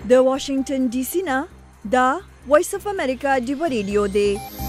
د واشنگټن ډي سي نه دا وایس اف امریکا ډیو ریډیو دی.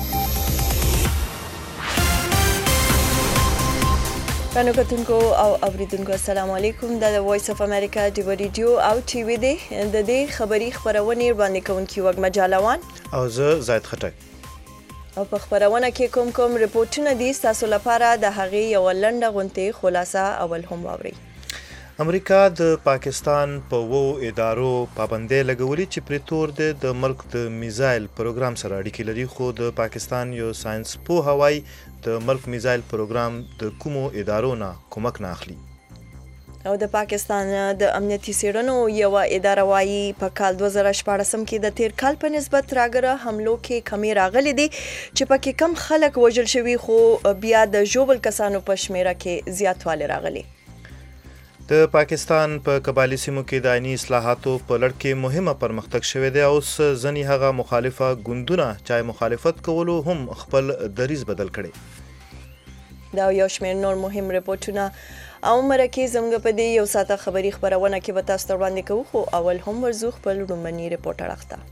پانو کتونکو او اوریدونکو السلام علیکم. دا د وایس اف امریکا ډیو ریډیو او ټي وی دی. د دې خبری خبرونه باندې کوونکی وګ مجالوان او زه زید خټک. او په خبرونه کې کوم ریپورتونه دي تاسو لپاره د هغې یو لنډه غونټه خلاصه اول هم واوري. امریکا د پاکستان په وو ادارو پابندۍ لګولې چې پرې تور دی د ملک د میزایل پروګرام سره اړیکې لري، خو د پاکستان یو ساينس پوه هوای د ملک میزایل پروګرام د کومو ادارو نه کومک نه اخلي. او د پاکستان د امنیتي څېړنو یو اداره وايي په کال 2014 کې د تیر کال په نسبت راګره حملو کې کمی راغلي دي چې پکې کم خلک وژل شوي، خو بیا د ژوبل کسانو په شمیره کې زیاتوالی راغلی. د پاکستان په قبایلی سیمو کې د آئیني اصلاحاتو په لړ کې مهمه پرمختګ شوی دی. اوس ځینې هغه مخالفه ګوندونه چې مخالفت کولو هم خپل دریځ بدل کړي. دا یو شمېر نور مهم ریپورټونه او مرکه زموږ په دې یو ساعته خبري خبرونه کې به تاسو ته وړاندې کوو، خو اول هم ورزو خپل رومني ریپورټ اړخته.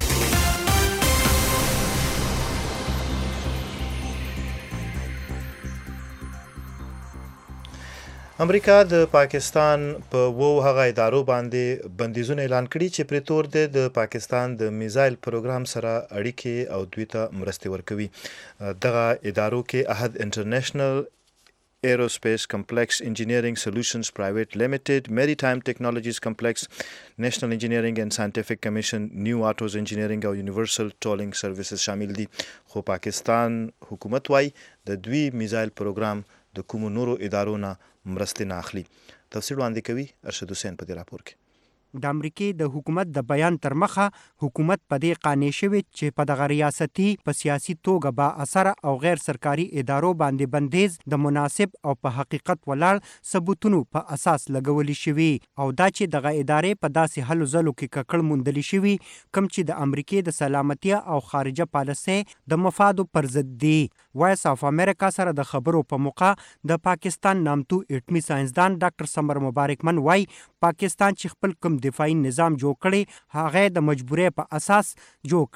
امریکا د پاکستان په وو هغه ادارو باندې بندیزونه اعلان کړي چې پرې تور دی د پاکستان د میزایل پروګرام سره اړیکې او دوی ته مرستې ورکوي. دغه ادارو کې احد انټرنیشنل ایروسپیس کمپلیکس انجینیرینګ سولوشنز پرایویټ لیمیټډ، میریټایم ټیکنالوژیز کمپلیکس، نیشنل انجینیرینګ اینڈ ساينټیفیک کمیشن، نیو آټوز انجینیرینګ او یونیورسل ټولینګ سروسز شامل دي. خو پاکستان حکومت وايي د دوی میزایل پروګرام د کومو نورو ادارو نه مرستې نه اخلي. تفصیل وړاندې کوي ارشد حسین په دې راپور کې. د امریکې د حکومت د بیان تر مخه حکومت په دې قانع شوی چې په دغه ریاستي په سیاسي توګه با اثر او غیر سرکاري ادارو باندې بندیز د مناسب او په حقیقت ولاړ ثبوتونو په اساس لګولي شوی، او دا چې دغه ادارې په داسې هلو ځلو کې ککړ موندلی شوي کوم چې د امریکې د سلامتیا او خارجه پالیسۍ د مفادو پر ضد دي. وایس اف امریکا سره د خبرو په موقع د پاکستان نامتو اټمي ساينسدان ډاکټر سمر مبارک من وای پاکستان چې خپل کوم دفاعي نظام جوړ کړي هغه د مجبورۍ په اساس جوړ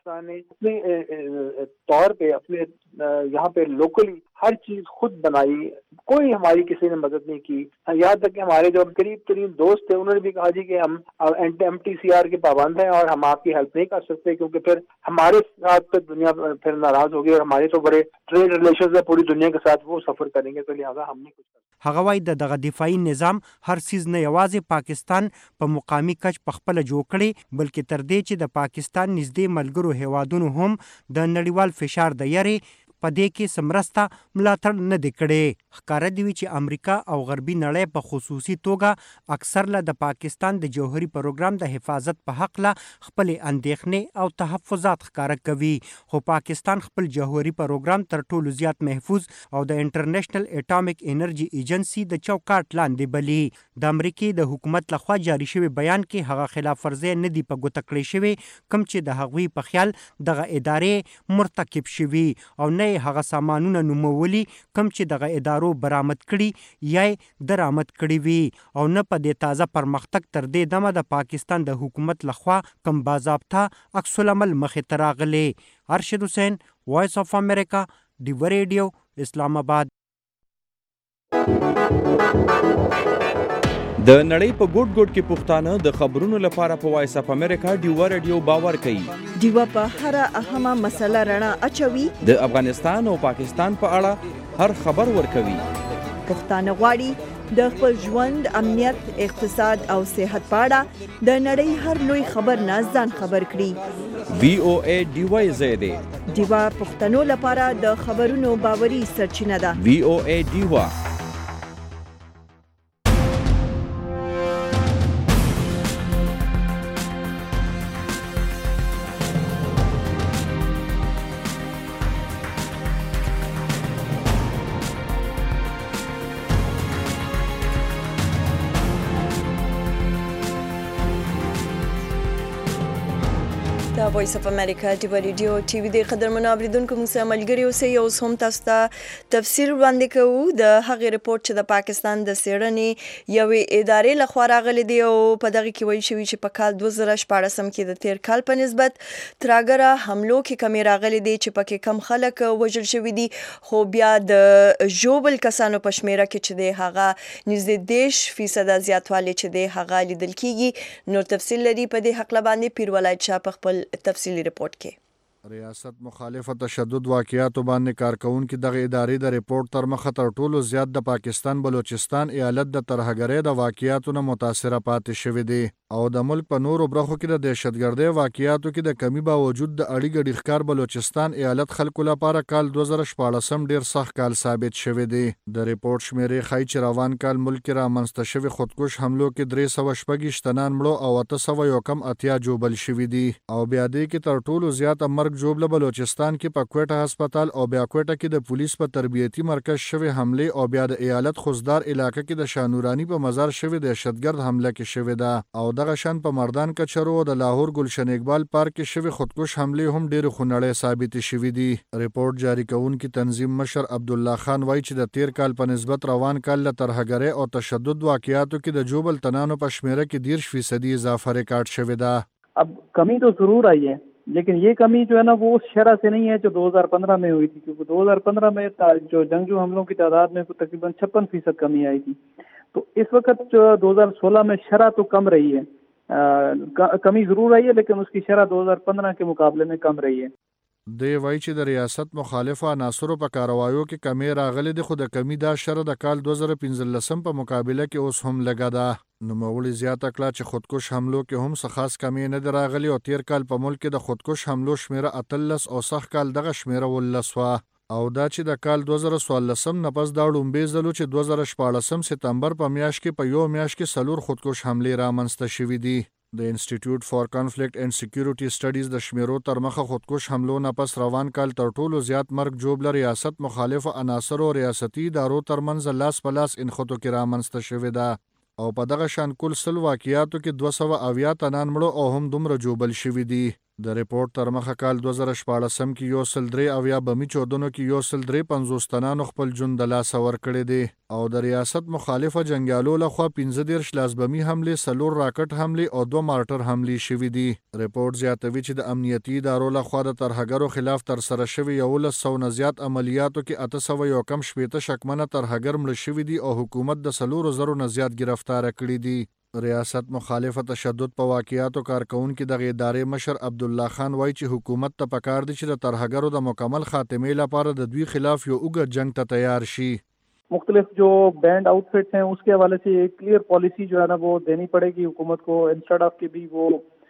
کړي. طور पे अपने यहाँ पे लोकली हर चीज खुद बनाई, कोई हमारी किसी ने मदद नहीं की. यहाँ तक कि हमारे जो करीब तरीन दोस्त थे उन्होंने भी कहा जी कि हम MTCR के पाबंद हैं और हम आपकी हेल्प नहीं कर सकते, क्योंकि फिर हमारे साथ तो दुनिया फिर नाराज होगी और हमारे तो बड़े ट्रेड रिलेशंस है पूरी दुनिया के साथ, वो सफर करेंगे, तो लिहाजा हम नहीं कुछ. هغه وای دغه دفاعي نظام هر سیز نه یوازې پاکستان په مقامی کچ په خپل جوړ کړي، بلکې تر دې چې د پاکستان نږدې ملګرو هیوادونو هم د نړیوال فشار د یری په دې کې سمرسته ملاتړ نه دی کړی. ښکاره دی چې امریکا او غربي نړۍ په خصوصي توګه اکثر له د پاکستان د جوهري پروګرام د حفاظت په حق له خپل اندېښنې او تحفظات ښکاره کوي، خو پاکستان خپل جوهري پروګرام تر ټولو زیات محفوظ او د انټرنیشنل اټامیک انرژي ایجنسي د چوکاټ لاندې بلی. د امریکې د حکومت لخوا جاری شوی بیان کې هغه خلاف ورزي نه دی په ګوته کړی شوی کوم چې د هغوی په خیال دغه ادارې مرتکب شوي، او نه هغه سامانونه نومولي کوم چې دغه ادارو برآمد کړي یا درآمد کړي وي، او نه په دې تازه پرمختګ تر دې دمه د پاکستان د حکومت لخوا کوم باضابطه عکس العمل مخې ته راغلی. ارشد حسین، وایس اف امریکا، ډیو ریډیو، اسلام آباد. د نړۍ په ګوټ ګوټ کې پښتانه د خبرونو لپاره په وایس اف امریکا ډیو ریډیو باور کوي. ډیو په هر اهمه مسله رڼا اچوي، د افغانستان او پاکستان په اړه هر خبر ورکوي. پښتانه غواړي د خپل ژوند، امنیت، اقتصاد او صحت په اړه د نړۍ هر لوی خبر نه ځان خبر کړي. VOA ډیو زیاده ډیو پښتنو لپاره د خبرونو باوري سرچینه ده. VOA ډیو. د دا وایس اف امریکا ډیو ریډیو ټي وي د قدرمنو اوریدونکو موږ سره ملګري اوسئ اوس هم تاسو ته تفسیر وړاندې کوو د هغې رپورټ چې د پاکستان د څېړنې یوې ادارې لخوا راغلی دی او په دغه کې ویل شوي چې په کال 2014 کې د تیر کال په نسبت تراګره حملو کې کمی راغلی دی چې پکې کم خلک وژل شوي دي خو بیا د ژوبل کسانو په شمیره کې چې دی هغه نږدې 10% زیاتوالی چې دی هغه لیدل کیږي. نور تفصیل لري په دې حقله باندې پیر ولایت شاه په خپل تفصیلی رپورټ کې. ریاست مخالفه تشدد واقعاتو باندې کارکونکو دغه ادارې د ریپورت تر مخه تر ټولو زیات د پاکستان بلوچستان ایالت د ترهګرۍ د واقعاتو نه متاثره پاتې شوی دی او د ملک په نورو برخو کې د دهشتګردۍ واقعاتو کې د کمی باوجود د اړی ګډی ښکار بلوچستان ایالت خلکو لپاره کال 2014 ډیر سخت کال ثابت شوی دی. د ریپورت شمیرې ښایي چې روان کال ملک کې رامنځته شوي خودکش حملو کې 300 تنان مړو او 880 جوبل شوي دي او بیا دې کې تر ټولو زیات مرګ جوبله بلوچستان کې په کوټه هسپتال او بیا کوټه کې د پولیس په تربیتی مرکز شوی حمله او بیا د ایالت خوزدار علاقې کې د شانورانی په مزار شوی دهشتګرد حمله کې شوی ده او دغه شان په مردان کچرو د لاهور گلشن اقبال پارک کې شوی خودکش حمله هم ډېر خونړی ثابت شوی دي. ریپورت جاری کوونکی تنظیم مشر عبدالله خان وایي چې د تیر کال په نسبت روان کال له ترهګرۍ او تشدد واقعاتو کې د جوبل تنانو په شمیره کې 10% اضافه ریکارډ شوی ده. अब कमी तो जरूर आई है लेकिन ये कमी जो है ना वो उस शरह से नहीं है जो 2015 में हुई थी क्योंकि 2015 में जो जंगजू हमलों की तादाद में तकरीबन 56% कमी आई थी. तो इस वक्त जो 2016 में शरह तो कम रही है, कमी जरूर आई है लेकिन उसकी शरह 2015 के मुकाबले में कम रही है. دی وایي چې د ریاست مخالفه عناصرو په کاروایو کې کمی راغلي دي خو د کمی دا شرح د کال 2015 په مقابله کې اوس هم لږه ده. نوموړي زیاته کړه چې خودکش حملو کې هم څه خاص کمی نه دی راغلي او تیر کال په ملک کې د خودکش حملو شمیره 18 او سخت کال دغه شمیره 19 وه او دا چې د کال 2014 نه پس دا لومبې ځلو چې 2014 سپتمبر په میاشت کې په یو میاشت کې 4 خودکش حملې رامنځته شوي دي. د انسټیټیوټ فار کانفلیکټ اینڈ سکیورټي سټډیز د شمیرو تر مخه خودکش حملو نه پس روان کال تر ټولو زیات مرګ جوبله ریاست مخالفه عناصرو ریاستي ادارو ترمنځ لاس په لاس انخوتو کې رامنځته شوې ده او په دغه شان کل 100 واقعاتو کې 280 تنان مړو او هم دومره جوبل شوي دي. د ریپورت تر مخه کال 2014 کې 103 بمی چودنو کې 153 تنانو خپل ژوند د لاسه ورکړی دی او د ریاست مخالفه جنگیالو لخوا 15 لاسبمي حمله 4 راکټ حمله او 2 مارټر حمله شوي دي. ریپورت زیاتوي چې د امنیتي ادارو لخوا د ترهګرو خلاف تر سره شوي 1100 نه زیات عملیاتو کې 800 یو کم شپېته شکمنه ترهګر مړه شوي دي او حکومت د 400 نه زیات گرفتار کړي دي. ریاست مخالفه تشدد په واقعاتو کارکونکو دغه ادارې مشر عبدالله خان وایي چې حکومت ته پکار دي چې د ترهګرو د مکمل خاتمه لپاره د دوی خلاف یو اوږد جنگ ته تیار شي. मुख्तलिफ जो बैंड आउटफिट्स हैं उसके हवाले से एक क्लियर पॉलिसी जो है ना वो देनी पड़ेगी हुकूमत को इंस्टेड ऑफ के भी वो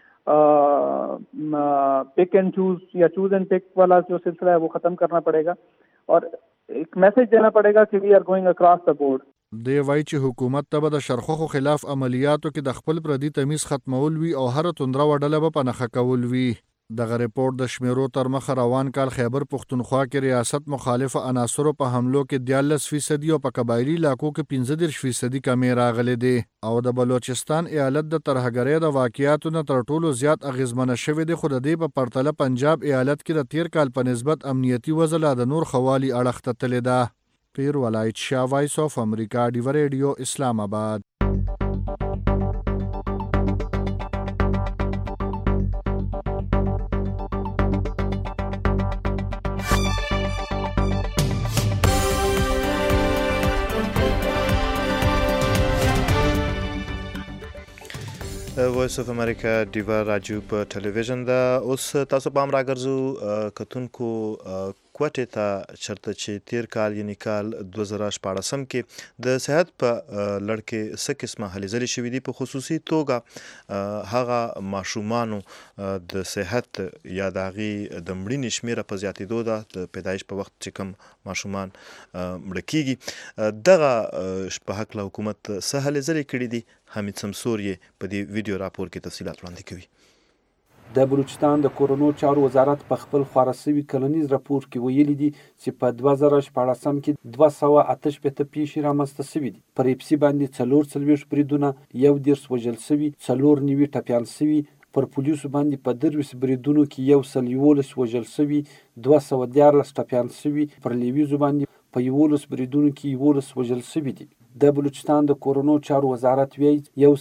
पिक एंड चूज या चूज एंड पिक वाला जो सिलसिला है वो ख़त्म करना पड़ेगा और एक मैसेज देना पड़ेगा कि we are going across the board. دی وایي چې حکومت ته به د شرخوخو خلاف عملیاتو کې د خپل پردي تمیز ختمول وي او هر توندره وډله به په نښه کول وي. دغه ریپورت د شمیرو تر مخه روان کال خیبر پښتونخوا کې ریاست مخالفه عناصرو په حملو کې 14% او په قبایلی علاقو کې 15% کمی راغلي دي او د بلوچستان ایالت د ترهګرۍ د واقعاتو نه تر ټولو زیات اغیزمنه شوی دی خو د دې په پرتله پنجاب ایالت کې د تیر کال په نسبت امنیتي وضع د نور خوالي اړخ ته تللی ده. پیر ولایت شاه وایس اف امریکا ډیو ریډیو اسلام آباد. وایس اف امریکا ډیو راجو په ټلویزیون دا اوس تاسو پام راګرځو کتونکو کوټې ته چرته چې تیر کال یعنی کال 2014 کې د صحت په لړ کې څه قسمه هلې ځلې شوي دي په خصوصي توګه هغه ماشومانو د صحت یا د هغې د مړینې شمیره په زیاتېدو ده د پیدایش په وخت چې کوم ماشومان مړه کیږي دغه په هکله حکومت څه هلې ځلې کړي دي. حمید سمسور یې په دې ویډیو راپور کې تفصیلات وړاندې کوي. د بلوچستان د کورونو چارو وزارت په خپل خپاره شوي کلنیز راپور کې ویلي دي چې په 2014 کې 288 پیښې رامنځته شوي دي. پر اپسي باندې 44 بریدونه 11 وژل شوي 4 نیوي ټپیان شوي پر پولیسو باندې په 23 بریدونو کې 111 وژل شوي، 214 ټپیان شوي. پر لیویزو باندې په 11 بریدونو کې 11 وژل شوي دي. د بلوچستان د کورونو چارو وزارت وایي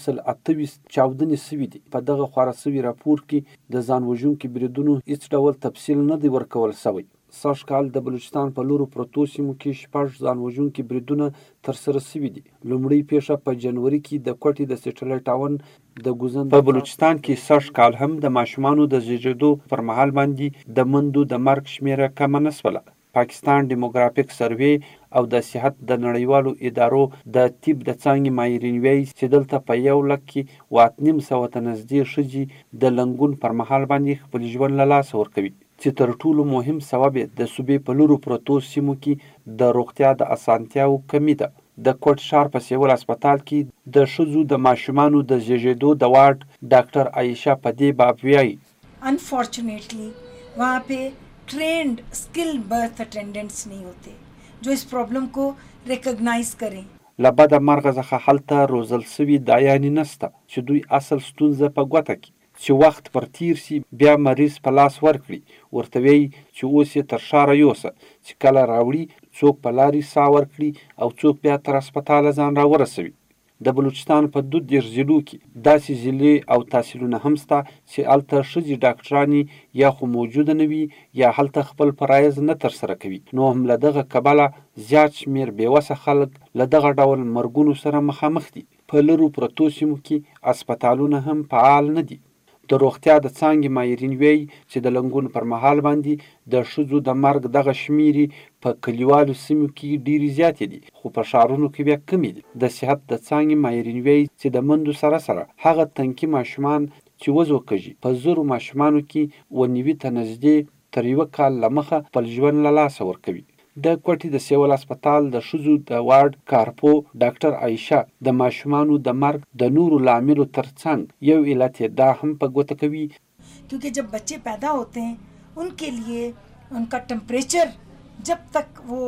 128 چاودنې شوي دي. په دغه خپاره شوي راپور کې د ځان وژونکو بریدونو هیڅ ډول تفصیل نه دی ورکول شوی. سږ کال د بلوچستان په لورو پرتو سیمو کې 6 ځان وژونکي بریدونه ترسره شوي دي. لومړی پیښه په جنوري کې د کوټې د سټلایټ ټاون د ګوزن په بلوچستان کې سږ کال هم د ماشومانو د زیږېدو پر مهال باندې د مندو د مرګ شمیره کمه نه شوله. پاکستان ډیموګرافیک سروې او د صحت د نړیوالو ادارو د طب د څانګې ماهرین وایي چې دلته په 100,000 کې 900 ته نږدې ښځې د لنګون پر مهال باندې خپل ژوند له لاسه ورکوي، چې تر ټولو مهم سبب د صوبې په لورو پرتو سیمو کې د روغتیا د اسانتیاو کمی ده. د کوټ ښار په سیول هسپتال کې د ښځو د ماشومانو د زیږېدو د وارډ ډاکټر عایشه په دې باب وایي unfortunately वहाँ पे ट्रेंड स्किल बर्थ अटेंडेंट्स नहीं होते जो इस प्रॉब्लम को रिकॉग्नाइज करें. له بده مرغه څخه هلته روزل شوي دایانې نشته چې دوی اصل ستونزه په ګوته کړي، چې وخت پر تیر سي بیا مریض په لاس ورکړي، ورته وایي چې اوس یې تر ښاره یوسه، چې کله راوړي څوک په لارې ساه ورکړي او څوک بیا تر هسپتاله ځان راورسوي. د بلوچستان په 32 ضلعو کې داسې ضلعې او تحصیلونه هم شته چې هلته ښځې ډاکټرانې یا خو موجوده نه وي یا هلته خپل فرایض نه ترسره کوي. نو هم له دغه کبله زیات شمېر بېوسه خلک له دغه ډول مرګونو سره مخامخ دي. په لرو پرتو سیمو کې هسپتالونه هم فعال نه دي. د روغتیا د څانګې ماهرین وایي چې د لنګون پر مهال باندې د ښځو د مرګ دغه شمیرې په کلیوالو سیمو کې ډېرې زیاتې دي، خو په ښارونو کې بیا کمې دي. د صحت د څانګې ماهرین وایي چې د مندو سره سره هغه تنکي ماشومان چې وزو کږي په 100 ماشومانو کې 90 ته نږدې تر 1 کال له مخه خپل ژوند له لاسه ورکوي. د کوټې د سیول هسپتال د ښځو د وارډ کارپو ډاکټر عایشه د ماشومانو د مرګ د نورو لاملو ترڅنګ یو علت یې دا هم په ګوته کوي क्योंकि जब बच्चे पैदा होते हैं उनके लिए उनका टेम्परेचर जब तक वो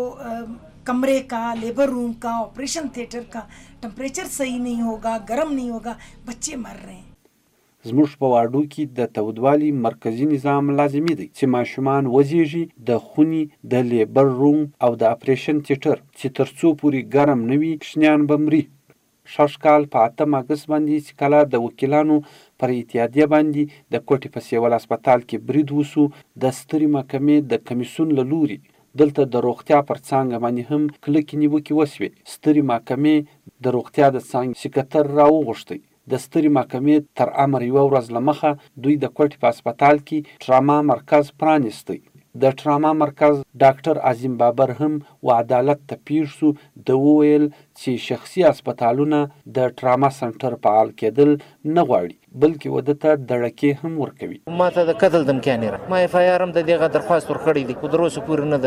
कमरे का, लेबर रूम का, ऑपरेशन थिएटर का टेम्परेचर सही नहीं होगा, गर्म नहीं होगा, बच्चे मर रहे हैं. زموږ په واډو کې د تودوالي مرکزی نظام لازمي دی چې ماشومان وزیږي د خونې د لیبر روم او د اپریشن تیټر چې تر څو پورې ګرم نه وي کوچنیان به مري. شش کال په 8 اګست باندې چې کله د وکیلانو پر اتحادیه باندې د کوټې په سیول هسپتال کې برید وسو د سترې محکمې د کمیسیون له لوري دلته د روغتیا پر څانګه باندې هم کلکې نیوکې وسوې. سترې محکمې د روغتیا د څانګې سکرټر راوغوښتی. د سترې محکمې تر امر یوه ورځ له مخه دوی د کوټې په هسپتال کې ټراما مرکز پرانیستی. د ټراما مرکز ډاکټر عظیم بابر هم و عدالت ته پیښ سو د وویل چې شخصي هسپتالونه د ټراما سنټر فعال کېدل نه غواړي بلکې وده ته دړکې هم ورکوي. ما ته د قتل دمکیان را ما اف آی آر هم د دغه درخواست ورکړی دی خو تر اوسه پورې نه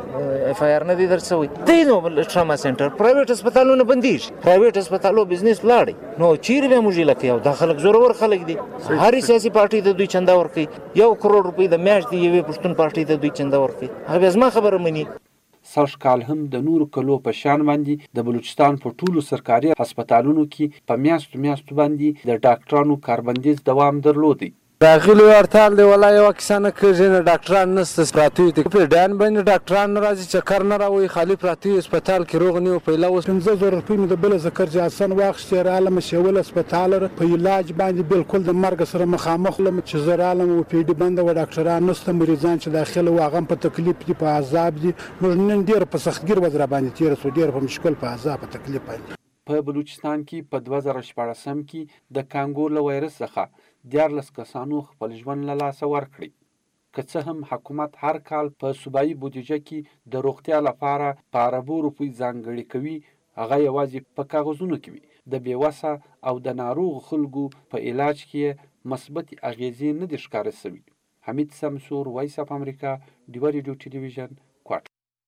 د اف آی آر نه دی درڅوي. دی نو ټراما سنټر پرایویټ هسپتالونه بندیږي، پرایویټ هسپتالو بزنس لاړی نو چیرې به موږ لکه یو د خلک زورور خلک دي. هر سیاسي پارټي د دوی چنده ورکوي، 1 کروڑ روپۍ د میاشتې یوې پښتون پارټي د دوی چنده ورکوي. هغه زما خبره مني. سږ کال هم د نورو کلو په شان باندې د بلوچستان په ټولو سرکاري هسپتالونو کې په میاشتو باندې د ډاکټرانو کاربندیز دوام درلودی. داخلي هړتال دی ولا یو کیسه نه کېږي، نه ډاکټران نشته، پراته دي په ډان باندې ډاکټران نه راځي، چکر نه راوي، خالي پراته هسپتال کې روغ نه پیلا اوس 15,000 روپۍ مې د بل ذکر جاسن واخیستې رااله مشول هسپتال په علاج باندې بالکل د مرګ سره مخامخ لم چې زراله او پی ډي بند و ډاکټران نشته، مریضان چې داخله واغم په تکلیف دي، په عذاب دي. موږ نن ډیر په سختګیر وځره باندې تیر سو، ډیر په مشکل په عذاب په تکلیف باندې. په بلوچستان کې په 2014 کې د کانګو له وایرس څخه 14 کسانو خپل ژوند له لاسه ورکړي. که څه هم حکومت هر کال په صوبایي بودیجه کې د روغتیا لپاره په اربو روپۍ ځانګړې کوي، هغه یوازې په کاغذونو کې وي. د بېوسه او د ناروغ خلکو په علاج کې مثبت اغیزې نه دي ښکاره شوي. حمید سمسور، وایس اف امریکا، ډیوه ریډیو ټلویزیون، کوټ.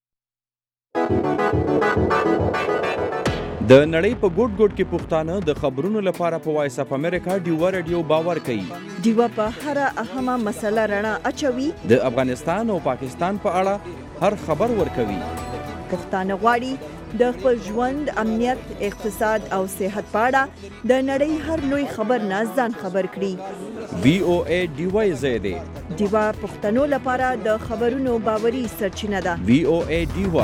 د نړۍ په ګوټ ګوټ کې پښتانه د خبرونو لپاره په وایس اف امریکا ډیوه ریډیو باور کوي. ډیوه په هر اهمه مسله رڼا اچوي. د افغانستان او پاکستان په اړه هر خبر ورکوي. پښتانه غواړي د خپل ژوند، امنیت، اقتصاد او صحت په اړه د نړۍ هر لوی خبر نه ځان خبر کړي. VOA ډیوای زیاده ډیوا پښتنو لپاره د خبرونو باوري سرچینه ده. VOA ډیوا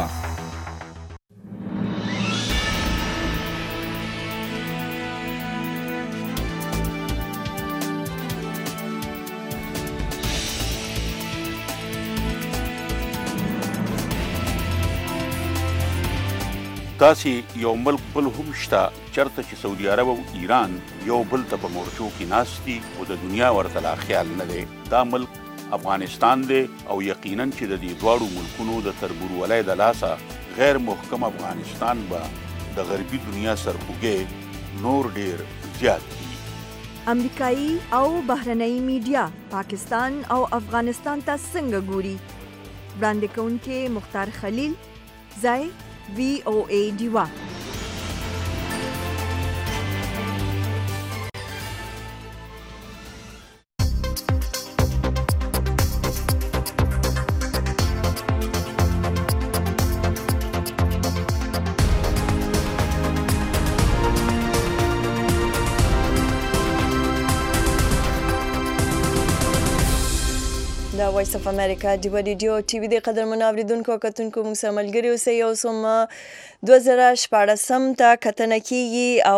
داسې یو ملک بل هم شته چرته چې سعودي عرب او ایران یو بل ته په مورچو کې ناست دي او د دنیا ورته لا خیال نه دی. دا ملک افغانستان دی او یقینا چې د دې دواړو ملکونو د تربورولۍ د لاسه غیر محکم افغانستان به د غربي دنیا سرخوږی نور ډیر زیات دي. امریکایي او بهرنۍ میډیا پاکستان او افغانستان ته څنګه ګوري؟ وړاندې کوونکی مختار خلیل، ځای VOA ډیوا. د وایس اف امریکا ډیوا ریډیو ټي وي د قدرمنو اوریدونکو او کتونکو موږ سره ملګري اوسئ. اوس هم 2014 ته کتنه کیږي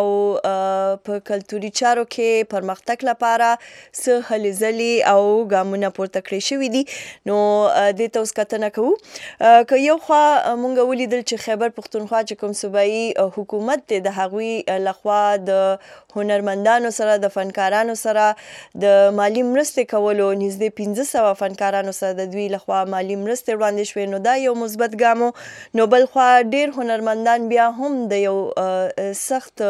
او په کلتوري چارو کې پرمختګ لپاره څه هلې ځلې او ګامونه پورته کړی شوي دي. نو دې ته اوس کتنه کوو. که یو خوا موږ ولیدل چې خیبر پښتونخوا چې کوم صوبایي حکومت دی د هغوی لخوا د هنرمندانو سره د فنکارانو سره د مالی مرستې کولو نږدې 1500 فنکارانو سره د دوی لخوا مالی مرستې وړاندې شوې. نو دا یو مثبت ګام و. نو بل خوا ډیر هنرمندان بیا هم د یو سخت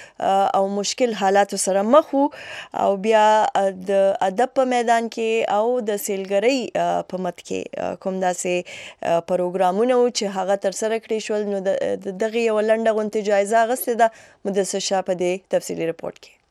او مشکل حالاتو سره مخ وو او بیا د ادب په میدان کې او د سیلګرۍ په مت کې کوم داسې پروګرامونه وو چې هغه ترسره کړي شول. نو د دغه یو لنډه غونډې جایزه اخیستې ده. مدثر شاه په دې تفصیلي رپورټ کې.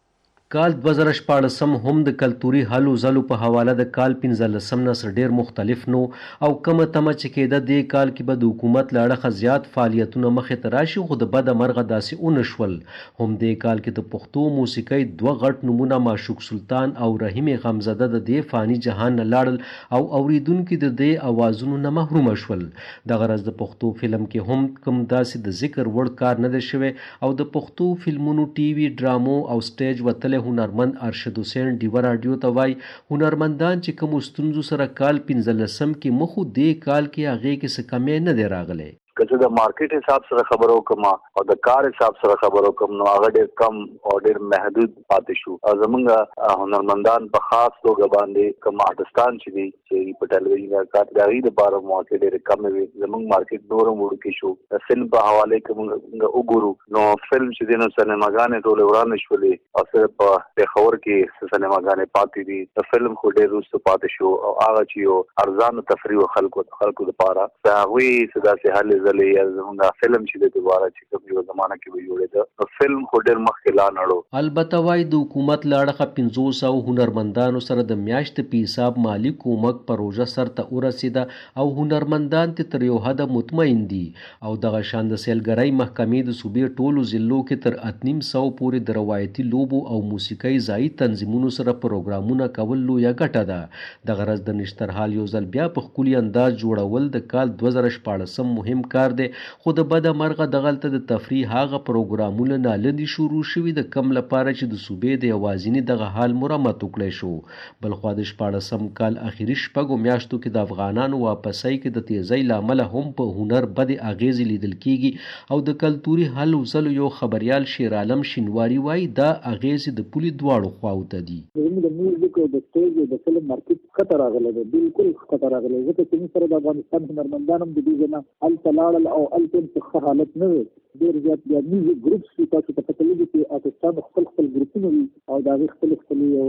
کال 2014 هم د کلتوري هلو ځلو په حواله د کال 15 نه سره ډیر مختلف نو او کومه تمه چې کېده د کال کې به د حکومت له اړخه زیات فعالیتونه مخې ته راشي خو د بده مرغه داسې ونه شول. هم د کال کې د پښتو موسیقۍ دوه غټ نمونه معشوق سلطان او رحیم غمزده د دې فاني جهان نه لاړل او اوریدونکو د دې اوازونو نه محروم شول. دغه ورځ د پښتو فلم کې هم کوم داسې د ذکر وړ کار نه دی شوی او د پښتو فلمونو ټي وي ډرامو او سټیج وتل هنرمند ارشد حسین ډیوا رادیو ته وای هنرمندان چې کوم ستونزو سره کال 15 کې مخو دې کال کې هغه کې څه کمې نه دی راغلی. که د مارکیټ حساب سره خبرو کوم او د کار حساب سره خبرو کوم نو هغه ډېر کم او ډېر محدود پاتې شو. زمونږ هنرمندان په خاص توګه باندې کوم آرټستان چې دي چې په ټلویزیون کار کوي د بار موقع ډېر کم وي. زمونږ مارکیټ نورم وړکی شو. فلم په حواله کې موږ وګورو نو فلم چې دینو سینماګانې ټول ورانه شولې او صرف په پېښور کې سینماګانې پاتې دي. فلم خو ډېر وروسته پاتې شو او هغه چې یو ارزانه تفریح خلکو لپاره هغوی څه داسې حل زمونږ فلم چې د دوباره چې کوم یو زمانہ کې به جوړېده فلم خو ډېر مخکې لا نړو. البته وای د حکومت له اړخه 500 هنرمندانو سره د میاشتې په حساب مالی کومک پروژه سرته ورسېده او هنرمندان تر یو حده مطمئن دي او دغه شان د سیلګرۍ محکمې د صوبې ټولو ضلعو کې تر 800 پورې د روایتي لوبو او موسیقۍ ځایي تنظیمونو سره پروګرامونه کول لویه ګټه ده. دغه ورځ د نشترحال یو ځل بیا په ښکلي انداز جوړول د کال 2014 مهم کار دی خو د بده مرغه دغلته د تفریح هغه پروګرامونه نالندې شروع شوي د کم لپاره چې د صوبې د یوازیني دغه حال مرمت وکړی شو. بلخوا د 14 کال اخیری شپږو میاشتو کې د افغانانو واپسۍ کې د تیزۍ له امله هم په هنر بدې اغیزې لیدل کیږي او د کلتوري هلو ځلو یو خبریال شیر عالم شینواري وایي دا اغیزې د پولې دواړو خواو ته دي. د میوزیک او د سټیج او د فلم مارکیټ خطر راغلی دی، بالکل خطر راغلی دی ځکه چې سره د افغانستان هنرمندان هم د دې نه هلته لاړل او هلته څه حالت نه وي. ډېر زیات بیا میوزیک ګروپس چې تاسو ته پته لګي چې آرټسټان خپل ګروپونه وي او د هغې خپل یو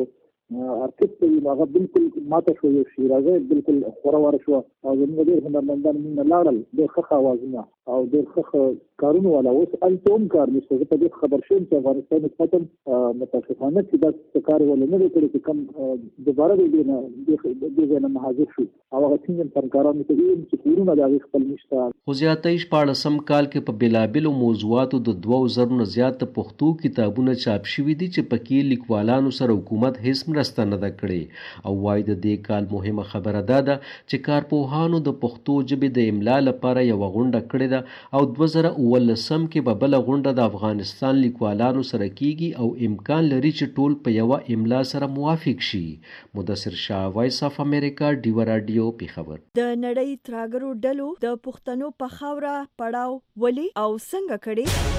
ارتب ته هغه بالکل ماته شو یو شي راځي بالکل خوروار شو او زموږ ډېر هنرمندان موږ لاړل ډېر ښه اوازونه او ډېر ښه کارونه ولا اوس الته هم کار نشته. زه په دې خبر شوم چې افغانستان نسبتا متاسفانه چې دا کار ولې نه دی کړی چې کوم دوباره دې نه مهاجر شو او هغه څنګه فنکارانو ته ویل چې کورونه د هغې خپل نشته. خو زیاتۍ 14 کال کې په بېلابېلو موضوعاتو د 2000 نه زیات پښتو کتابونه چاپ شوي دي چې پکې لیکوالانو سره حکومت هیڅ مرسته نه ده کړې او وایي د دې کال مهمه خبره دا ده چې کارپوهانو د پښتو ژبې د املا لپاره یوه غونډه کړې ده او 2019 کې به بله غونډه د افغانستان لیکوالانو سره کیږي او امکان لري چې ټول په یوه املا سره موافق شي. مدثر شاه، وایس اف امریکا، ډیوه راډیو، پیښور. د نړۍ تراګرو ډلو د پښتنو په خاوره پړاو ولې او څنګه کړي؟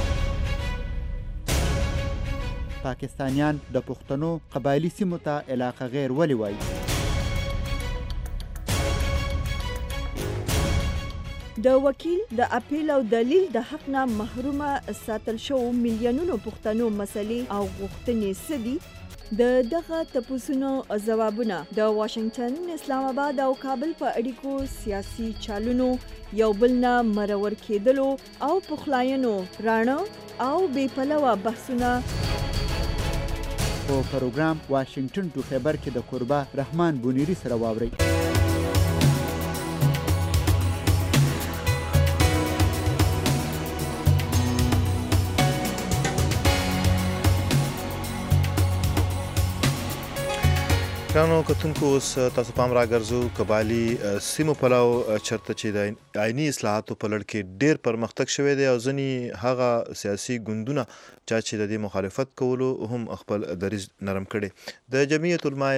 پاکستانیان د پښتنو قبایلی سیمو ته علاقه غیر ولې وایي؟ د وکیل د اپیل او دلیل د حق نه محرومه ساتل شو میلیونونو پښتنو مسلې او غوښتنې سدي. د دغه تپوسونو ځوابونه د واشنگټن، اسلام آباد او کابل په اړیکو سیاسي چالونو یو بل نه مرور کېدلو او پخلاینو راڼه او بې پلوه بحثونه په پروګرام واشنگټن ټو خیبر کې د قربا رحمان بونیری سره واورئ. ګرانو کتونکو، اوس تاسو پام راګرځو قبایلي سیمو پلو چرته چې د آئیني اصلاحاتو په لړ کې ډېر پرمختګ شوی دی او ځینې هغه سیاسي ګوندونه چا چې د دې مخالفت کولو هم خپل دریځ نرم کړي. د جمعیت علماء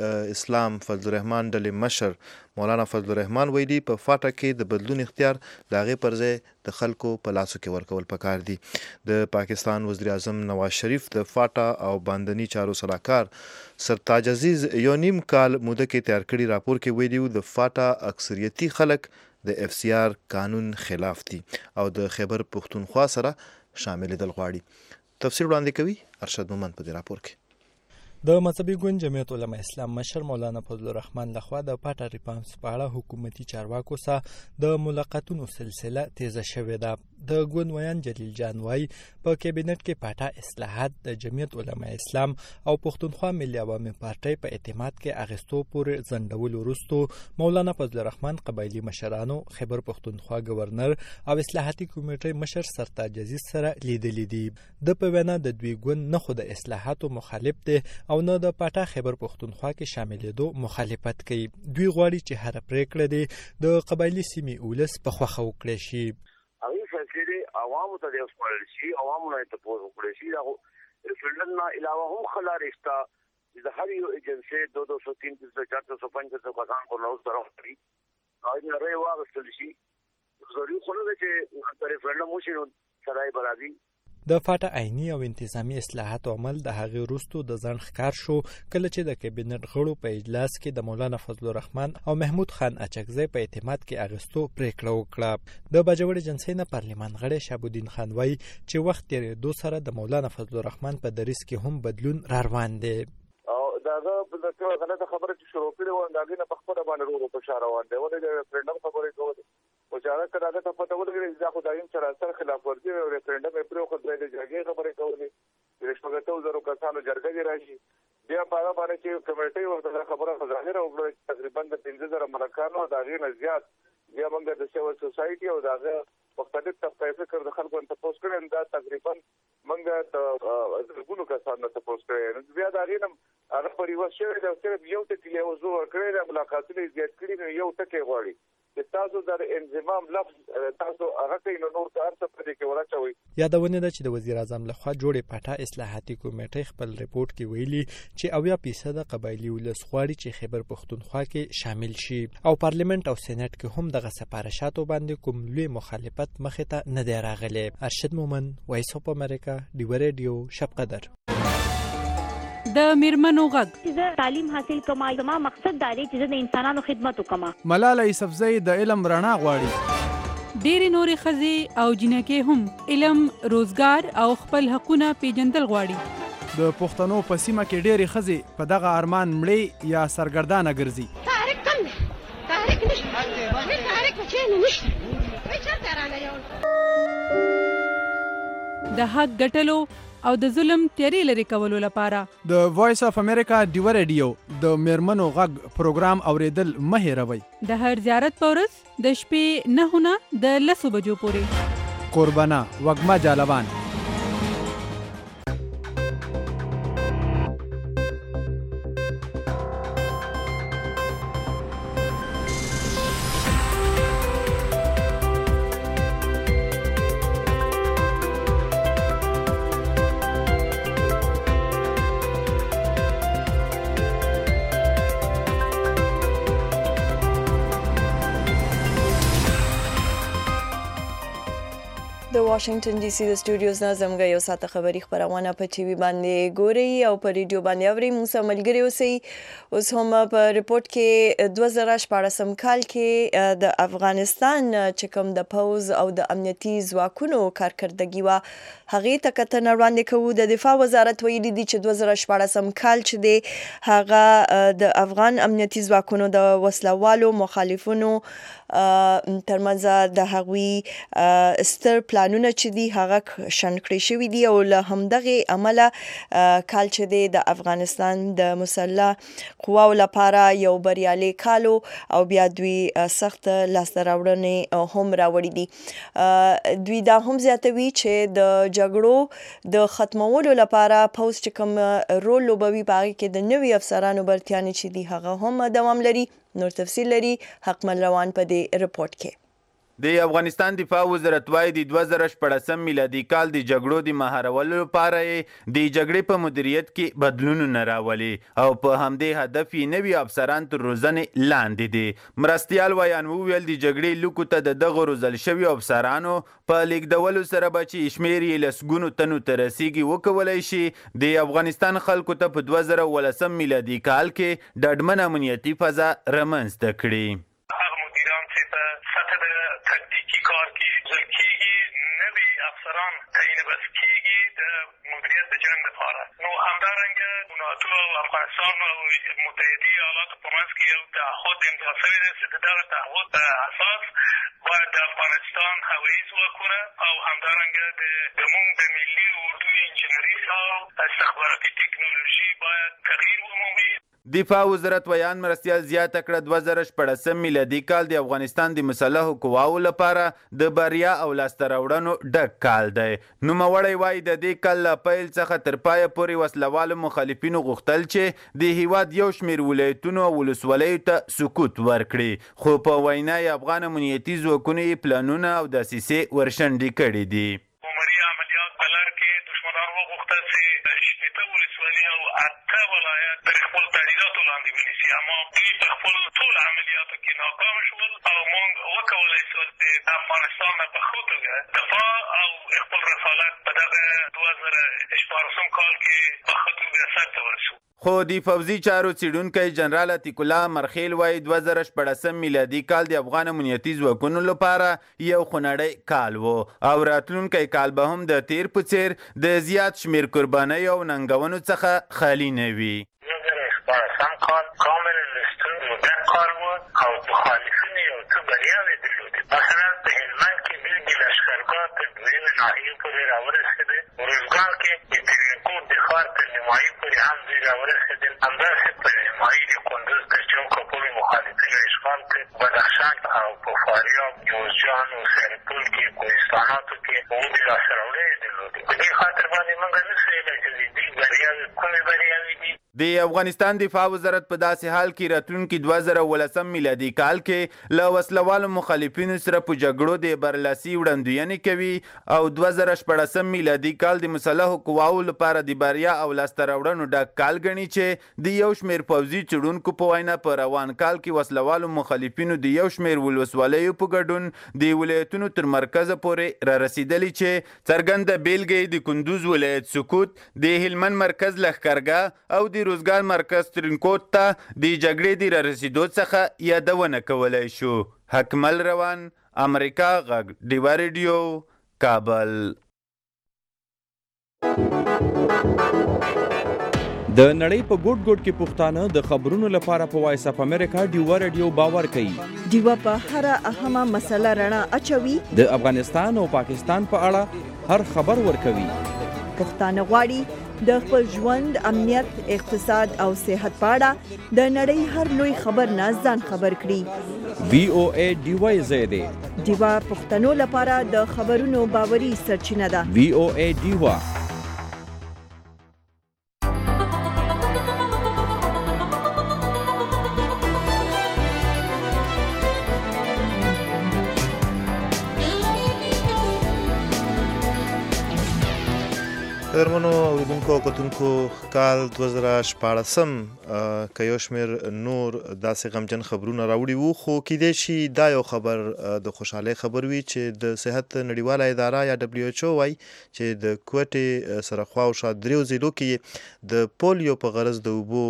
اسلام فضل الرحمن ډلې مشر مولانا فضل الرحمن ویلي په فاټا کې د بدلون اختیار د هغې پر ځای د خلکو په لاسو کې ورکول پکار دي. د پاکستان وزیر اعظم نواز شریف د فاټا او باندني چارو سلاکار سرتاج عزیز یو نیم کال موده کې تیار کړي راپور کې ویلي د فاټا اکثریتي خلک د اف سی آر قانون خلاف دي او د خیبر پښتونخوا سره شاملېدل غواړي. تفسیر وړاندې کوي ارشد مومند په دې راپور کې. د مذهبي ګوند جمعیت علماء اسلام مشر مولانا فضل الرحمن لخوا د پاټا ریسپانس په اړه حکومتي چارواکو سره د ملاقاتونو سلسله تیزه شوې ده. د ګوند ویان جلیل جان وایي په کابینټ کې پاټا اصلاحات د جمعیت علماء اسلام او پښتونخوا ملي عوامي پارټۍ په اعتماد کې اغستو پورې ځنډول وروسته مولانا فضل الرحمن قبایلی مشرانو، خیبر پښتونخوا گورنر او اصلاحاتي کمیټې مشر سرتاج عزیز سره لیدلي دي. د په وینا د دوی ګوند نه خو د اصلاحاتو مخالف دی او نه د پاټا خیبر پښتونخوا کې شاملېدو مخالفت کوي. دوی غواړي چې هر پریکړه دی د قبایلی سیمې ولس په خوښه وکړي شي. هغه فیصله عوامو ته د وسپارل شي، عوامو نه ته پوز وکړي شي. دا ریفرندم نه علاوه هم خلارښتا د هر یو ایجنسی 200 300 400 500 کسان کو نو سره کوي. هغه نه رہی واغستل شي. ضروري خو نه چې ریفرندم وشي نو سړی برابري. د فاټا آئینی او انتظامی اصلاحاتو عمل د هغې وروسته د ځنډ ښکار شو کله چې د کابینټ غړو په اجلاس کې د مولانا فضل الرحمن او محمود خان اچکزی په اعتماد کې اغستو پریکړه وکړه. د باجوړ ایجنسی نه پارلمان غړی شهابالدین خان وایي چې وخت تېرېدو سره د مولانا فضل الرحمن په دریځ کې هم بدلون را روان دی. داغه د څه غلطه خبره چې شروع کړې و داغه نه په خپل باندې ورو په اشاره روان دی. ولې د ریفرندم خبرې کوي او چې هغه کړه ته پته ولګي چې خدایم سره خلاف ورزي او ریفرندم یې پرې خو د جګړې خبرې کوي. د شپږ زرو کسانو جرګه راشي بیا په هغه باندې چې کمیټې ورته خبره ظاهره وکړه تقریبا د 15000 مرکانو داغه نه زیات بیا موږ د سیول سوسایټي او داغه مختلف طبقه فکر د خلکو ته پوس کړي دا تقریبا موږ ته زرګونو کسانو ته پوس کړي. بیا داغه نه هغه پریوس شوی دا صرف یو ټکی له وزو ورکړي د ملاقاتونو زیات کړي یو ټکی غواړي چې تاسو در انضمام لفظ تاسو هغه کوي نو نور کار څه پدې کې ورچوي. یادونه ده چې د وزیر اعظم لخوا جوړې پاټا اصلاحاتي کمیټې خپل ریپورت کې ویلي چې 80% قبایلی ولس غواړي چې خیبر پښتونخوا کې شامل شي او پارلیمنت او سېنات کې هم دغه سپارښتاتو باندې کوم لوی مخالفت مخې ته نه دی راغلی. ارشد مومند، وایس اف امریکا، ډیوه ریډیو، شب قدر. د میرمنو غږ زه تعلیم حاصل کوم، زما مقصد دا دی چې زه د انسانانو خدمت وکم. ملاله یوسفزۍ د علم رڼا غواړي. ډېرې نورې ښځې او جنکې هم علم، روزګار او خپل حقونه پیژندل غواړي. د پښتنو په سیمه کې ډېرې ښځې په دغه ارمان مړې یا سرګردانه ګرځي. د حق ګټلو او د ظلم تیارې لرې کولو لپاره د وایس اف امریکا ډیو ریډیو د میرمنو غږ پروګرام اوریدل مه هېروئ. د هر زیارت په ورځ د شپې 9 نه د 10 بجو پورې. قربانه وږمه جالبان. د واشنگټن ډي سي د سټوډیوز نه زموږ یو ساعته خبري خبرونه په ټي وي باندې ګوري او په ریډیو باندې اوري. موږ سره ملګري اوسئ. اوس هم په ریپورت کې 2014 کال کې د افغانستان چې کوم د پوز او د امنیتي ځواکونو کارکردګي وه هغې ته کتنه وړاندې کوو. د دفاع وزارت ویلي دي چې 2014 کال چې دی هغه د افغان امنیتي ځواکونو د وسلوالو مخالفونو ترمنځ د هغوی ستر پلانونه چې دي هغه شنډ کړي شوي دي او له همدغې امله کال چې دی د افغانستان د مسلح قواو لپاره یو بریالي کال او بیا دوی سخت لاسته راوړنې هم راوړي دي. دوی دا هم زیاتوي چې د جګړو د ختمولو لپاره پوز چې کوم رول لوبوي په هغې کې د نوي افسرانو برتیانې چې دي هغه هم دوام لري. نور تفصیل لري حقمل روان په دې رپورت کې. د افغانستان دفاع وزارت وايي د 2014 میلادي کال د جګړو د مهارولو لپاره د جګړې په مدیریت کې بدلونونه راولي او په همدې هدف یې نوي افسران تر روزنې لاندې دي. مرستیال ویان وویل د جګړې لوکو ته د دغه روزل شوي افسرانو په لیږدولو سره به چې شمېر یې لسګونو تنو ته رسیږي وکولی شي د افغانستان خلکو ته په 2018 میلادي کال کې ډاډمن امنیتي فضا رامنځته کړي. افغانستان او متحده ایالاتو په منځ کې یو تعهد امضا شوی دی چې د دغه تعهد په اساس باید د افغانستان هوایي ځواکونه او همدارنګه زموږ د ملي اردو انجنیري او استخباراتي ټکنالوژي باید تغییر ومومي. دفاع وزارت ویان مرستیال زیاته کړه 2014 میلادي کال د افغانستان د مسلحو قواو لپاره د بریا او لاسته راوړنو ډک کال دی. نوموړی وایي د دې کال له پیل څخه تر پایه پورې وسلوالو مخالفینو غوښتل چې د هیواد یو شمېر ولایتونو او ولسوالیو ته سقوط ورکړي، خو په وینا یې افغان امنیتي ځواکونو یې پلانونه او دسیسې ورشنډې کړي دي. عمري عملیات په لړ کې دښمنان وغوښتل چې 8 ولسوالي او 8 ولایات تر خپل تهدیداتو لاندې ونیسي، اما دوی په خپل ټولو عملیاتو کې ناکام شول او موږ وکولی شول چې د افغانستان نه په ښه توګه دفاع او خپل رسالت په دغه 2014 کال کې په ښه توګه سرته ورسوو. خو د پوځي چارو څیړونکی جنرال عتیق الله مرخیل وایي 2014 میلادي کال د افغان امنیتي ځواکونو لپاره یو خونړی کال و او راتلونکی کال به هم د تیر په څیر د زیات شمېر قربانیو او ننګونو څخه خالي نه وي. 2014 کال کاملا له ستونزو ډک کال و او مخالفینو یو څه بریاوې درلودې. مثلا په هلمند کې دوی د لښکرګاه تر دویمې ناحیې پورې راورسېدل. ارزګان کې د ترینکوټ د ښار تر نیمایي پورې هم دوی راورسېدل. همداسې په نیمایي د کندوز د چوکه پورې مخالفینو اشغال کړ. بدخشان او په فاریاب، جوزجان او سرپل کې کوهستاناتو کې اوږدې لاسته راوړنې درلودې. په دې خاطر باندې موږ نشو ویلی چې د دوی بریاوې کومې بریاوې دي. د افغانستان دفاع وزارت په داسې حال کې راتلونکي 2018 میلادي کال کې له وسلوالو مخالفینو سره په جګړو د برلاسي وړاندوینې کوي او 2014 میلادي کال د مسلحو قواو لپاره د بریا او لاسته راوړنو ډک کال ګڼي چې د یو شمېر پوځي څېړونکو په وینا په روان کال کې وسلوالو مخالفینو د یو شمېر ولسوالیو په ګډون د ولایتونو تر مرکزه پورې را رسېدلي چې څرګنده بېلګه یې د کندوز ولایت سقوط، د هلمند مرکز لښکرګاه او د روزګار مرکز ترینکوټ ته د جګړې د رارسېدو څخه یادونه کولی شو. حکمل روان، امریکا غږ، ډیوا ریډیو، کابل. د نړۍ په ګوټ ګوټ کې پښتانه د خبرونو لپاره په وایس اف امریکا ډیوا رادیو باور کوي. ډیوا په هر اهمه مسله رڼا اچوي. د افغانستان او پاکستان په اړه هر خبر ورکوي. پښتانه غواړي د خپل ژوند، امنیت، اقتصاد او صحت په اړه د نړۍ هر لوی خبر نه ځان خبر کړي. VOA ډیوا زیاده ډیوا پښتنو لپاره د خبرونو باوري سرچینه ده. VOA ډیوا. درمنو اوریدونکو کتونکو کال 2014 که یو شمېر نور داسې غمجن خبرونه راوړي وو، خو کیدای شي دا یو خبر د خوشحالۍ خبر وي چې د صحت نړیواله اداره یا WHO وایي چې د کوټې سره خواوشا 3 ضلعو کې د پولیو په غرض د اوبو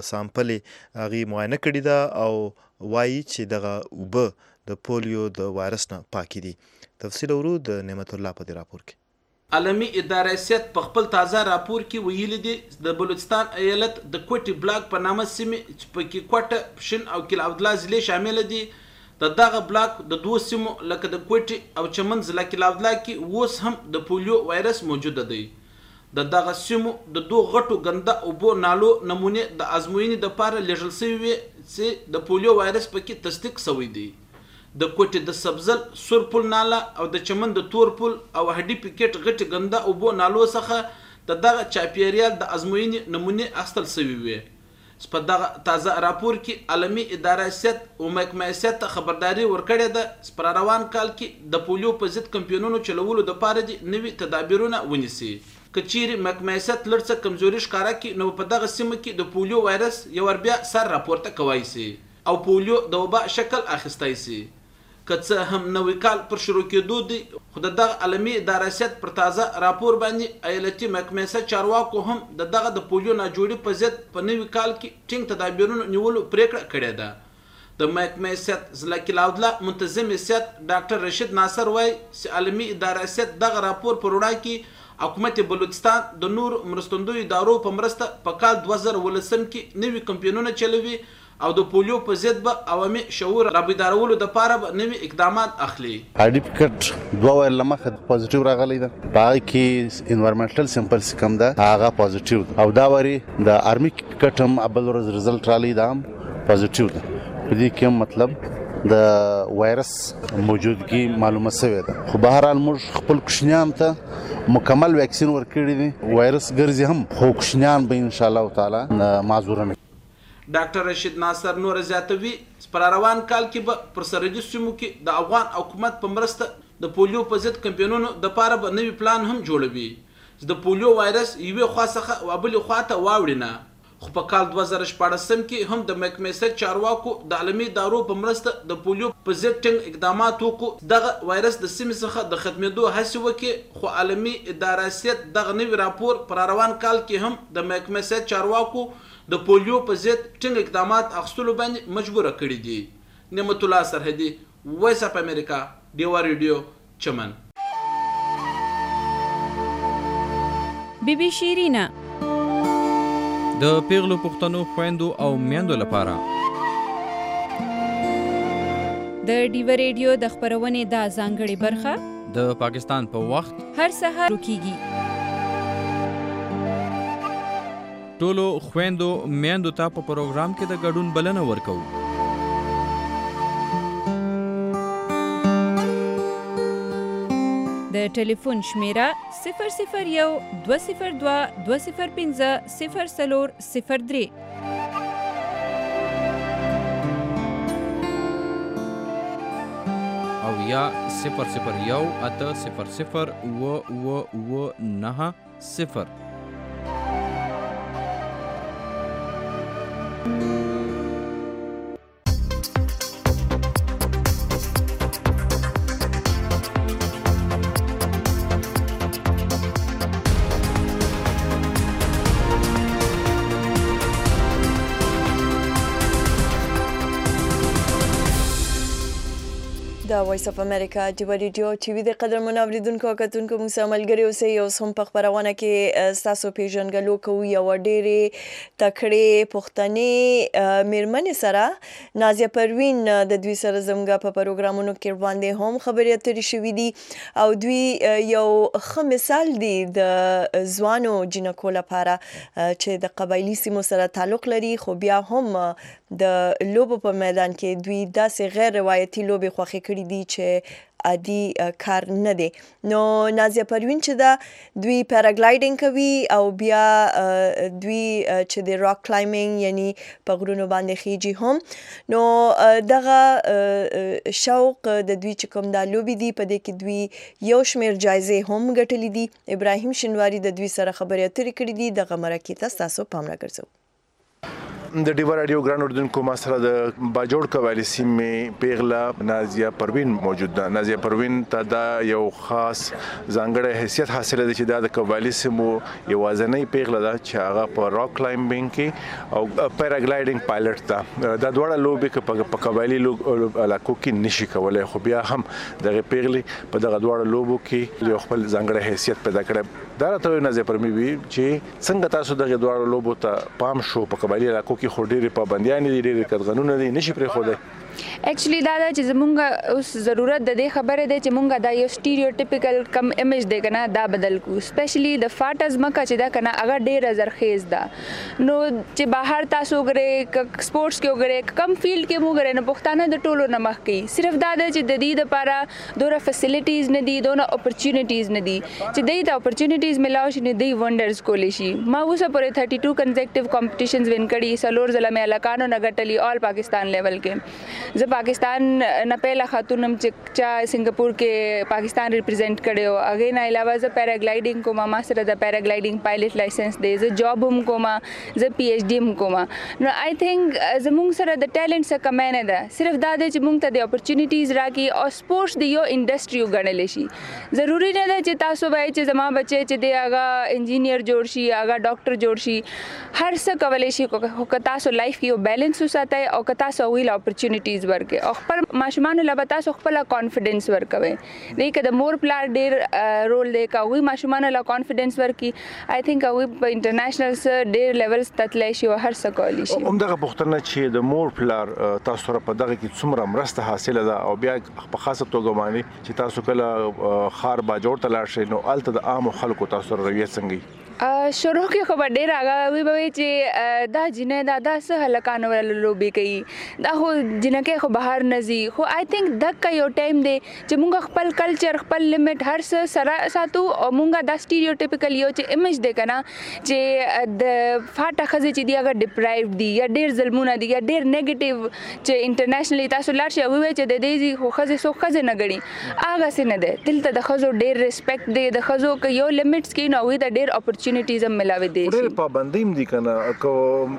سامپلې هغې معاینه کړې ده او وایي چې دغه اوبه د پولیو د وایرس نه پاکې دي. تفصیل ورو د نعمت الله په دې راپور کې. عالمي اداره صحت په خپل تازه راپور کې ویلي دي د بلوچستان ایالت د کوټي بلاک په نامه سیمې چې پکې کوټه، پشن او کلاودلا ضلعې شامل دي. د دغه بلاک د 2 سیمو لکه د کوټي او چمن ضلع کلاودلا کې اوس هم د پولیو وایرس موجود دی. د دغه سیمو د 2 غټو ګنده اوبو نالو نمونه د ازموینې د پاره لیږل شوی چې د پولیو وایرس پکې تصدیق شوی دی. د کوټې د سبزل سور پل ناله او د چمن د تور پل او هډی پکټ غټ ګنده اوبو نالو څخه د دغه چاپیریال د ازموینې نمونه اخیستل شوی وي. په دغه تازه راپور کې عالمي اداره صحت او محکمه صحت خبرداري ورکړې ده چې پر روان کال کې د پولیو په ضد کمپاینونو چلولو د پاره دي نوي تدابیرونه ونیسي. کچيري محکمه صحت لړڅ کمزوري ښکارا کې نو په دغه سیمه کې د پولیو وایرس یو ور بیا سر راپورته کوي سي او پولیو د وبا شکل اخیستای سي. که هم نوې کال پر شروع کېدو دی، خو دغه عالمي اداره صحت پر تازه راپور باندې ایالتي محکمه صحت چارواکو هم دغه د پولیو ناجوړي په ضد په نوې کال کې ټینګ تدابیرونه نیولو پریکړه کړې ده. د محکمه صحت ضلع کلاودلا منتظم صحت ډاکټر رشید ناصر وایي چې عالمي اداره صحت دغه راپور پر وړاندې کې حکومت بلوچستان د نور مرستندوی ادارو په مرسته په کال 2018 کې نوي کمپاینونه چلوي او د پولیو په ضد به عوامي شعور رابیدارولو د پاره به نوي اقدامات اخلي. هډی پکټ 2 ویل لمخه پوزټیو راغلی ده، هغه کې انوایرنمنټل سیمپلز کم ده، هغه پوزټیو او دا وری د آرمی کټ هم ابل ورځ رزلټ رالی ده هم پوزټیو ده. په دې کې مطلب د وایرس موجودګي معلومه شوې ده. خو به هر حال موږ خپل کوشنیان ته مکمل ویکسین ورکړی دی. وایرس ګرځي هم خو کوشنیان به ان شاء الله تعالی معذور نه. ډاکټر رشید ناصر نور زیاتوي پر روان کال کې به پر سرحدي سیمو کې د افغان حکومت په مرسته د پولیو په ضد کمپاینونو د پاره به نوي پلان هم جوړوي چې د پولیو وایرس یوې خوا څخه او بلې خوا ته واوړي نه. خو په کال 2014 کې هم د محکمه صحت چارواکو د عالمي ادارو په مرسته د پولیو په ضد ټینګ اقدامات وکړو دغه وایرس د سیمې څخه د ختمېدو هڅې وکړي. خو عالمي اداره صحت دغه نوي راپور پر روان کال کې هم د محکمه صحت چارواکو د پولیو په ضد ټینګ اقدامات اخیستلو باندې مجبور کړي دي. نعمت الله سرحدي، وایس اف امریکا، ډیوا ریډیو، چمن. بیبي شیرینا د پیغلو پښتنو خويندو او میندو لپاره د ډیوا ریډیو د خبرونې د ځانګړي برخه د پاکستان په وخت هر سهار وکیږي. ټولو خويندو میندو ته په پروګرام کې د ګډون بلنه ورکوو. د ټلیفون شمیره 001 202 205 0403 او یا 001 800 990. دا وایس اف امریکا ډیو ریډیو ټي وي د قدر منوریدونکو کتونکو موږ سره ملګری اوسئ اوس هم په خبرونه کې تاسو پیژنګلو کوو یو ډېرې تکړې پښتنې میرمنې سره نازیه پروین د دوی سره زموږ په پروګرامونو کې باندې هم خبرې اترې شوې دي او دوی یو ښه مثال دي د ځوانو جنکو لپاره چې د قبایلي سیمو سره تعلق لري خو بیا هم د لوبو په میدان کې دوی داسې غیر روایتي لوبې خوښې کړي دي چې عادي کار نه دی. نو نازیه پروین چې دا دوی پیراګلایډینګ کوي او بیا دوی چې د راک کلایمبینګ یعنی په غرونو باندې خیږي هم نو دغه شوق د دوی چې کوم دا لوبې دي په دې کې دوی یو شمیر جایزې هم ګټلې دي. ابراهیم شینواری د دوی سره خبرې اترې کړې دي. دغه مرکې ته تاسو پام راګرځو. د ډیو رادیو ګران اردوونکو ما سره د باجوړ قبایلي سیمې پیغله نازیه پروین موجود ده. نازیه پروین ته دا یو خاص ځانګړی حیثیت حاصله ده چې دا د قبایلي سیمو یوازینۍ پیغله ده چې هغه په راک کلایمبینګ کې او پیراګلایډینګ پایلټ ده. دا دواړه لوبې په قبایلي علاقو کې نشي کولای خو بیا هم دغه پیغلې په دغه دواړه لوبو کې یو خپل ځانګړی حیثیت پیدا کړی. دا راته نازیه پروین چې څنګه تاسو دغه دواړه لوبو ته پام شو په قبایلي علاقو کې خو ډېرې پابندیانې دي ډېرې قدغنونه دي نشي پرېښودی. ایکچولی دا چې زمونږ اوس ضرورت د دې خبره دی چې مونږ دا یو سټیریوټیپیکل کم امیج دی کنه دا بدل کو سپیشلی د فاټز مکه چې دا کنه هغه ډېره زرخیز ده نو چې بهر تاسو وګورئ سپورتس کې وګورئ کم فیلډ کې مو وګورئ نو پښتانه د ټولو نه مخکې صرف دا ده چې د دې لپاره دوره فیسیلیټیز نه دي دوره اپورچونټیز نه دي چې دې ته اپورچونټیز ملاو شي نه دی ونډرز کولی شي. ما اوسه پورې 32 کنزیکټیو کمپټیشنز وین کړي سلور ځله مې الکانو نه ګټلي آل پاکستان لیول کې. زه پاکستان نه پهله خاتون چې سنگاپور کې پاکستان ریپرزینټ کړو. اگې نه علاوه زه پیراګلایډینګ کوم ما سره د پیراګلایډینګ پایلټ لایسنس دی. زه جاب هم کوم زه پی ایچ ډی هم کوم. نو آی تھنک زموږ سره د ټیلنټ څخه کم نه ده صرف دا دی چې موږ ته د اپورچونټیز راکې او سپورتس دی یو انډستری وګڼل شي. ضروری نه ده چې تاسو وایي چې زما بچي چې دی هغه انجینیر جوړ شي هغه ډاکټر جوړ شي هر څه کولای شي خو تاسو لایف کې یو بیلانس وساتئ او که تاسو ویل اپورچونټیز ورکې او خپل ماشومان له تاسو خپل کانفیډنس ورکوي. دې کې د مور پلار ډېر رول دی که هغوی ماشومان له کانفیډنس ورکړي آی تھنک هغوی په انټرنیشنل ډېر لیولز ته تللی شي او هر څه کولی شي. همدغه پوښتنه چې د مور پلار تاسو سره په دغه کې څومره مرسته حاصله ده او بیا په خاصه توګه باندې چې تاسو کله خار باجوړ ته لاړ شئ نو هلته د عامو خلکو تاسو سره رویه څنګه شروع کې خو به ډېر هغه وی به وي چې دا جنۍ دا څه هلکانو والا لوبې کوي دا خو جنکۍ خو بهر نه ځي خو آی تھنک دغه یو ټایم دی چې مونږ خپل کلچر خپل لیمټ هر څه سره ساتو او مونږ دا سټیریوټیپیکل یو چې امیج دی کنه چې د فاټه ښځې چې دی هغه ډیپرایوډ دي یا ډېر ظلمونه دي یا ډېر نیګیټیو چې انټرنیشنلی تاسو لاړ شئ ووایئ چې د دې خو ښځې څوک ښځې نه ګڼي هغسې نه دی. دلته د ښځو ډېر ریسپیکټ دی د ښځو که یو لیمټس کې نو هغوی ته ډېر اپورچونټیز هم ملاوي دي. ډېر پابندۍ هم دي که نه که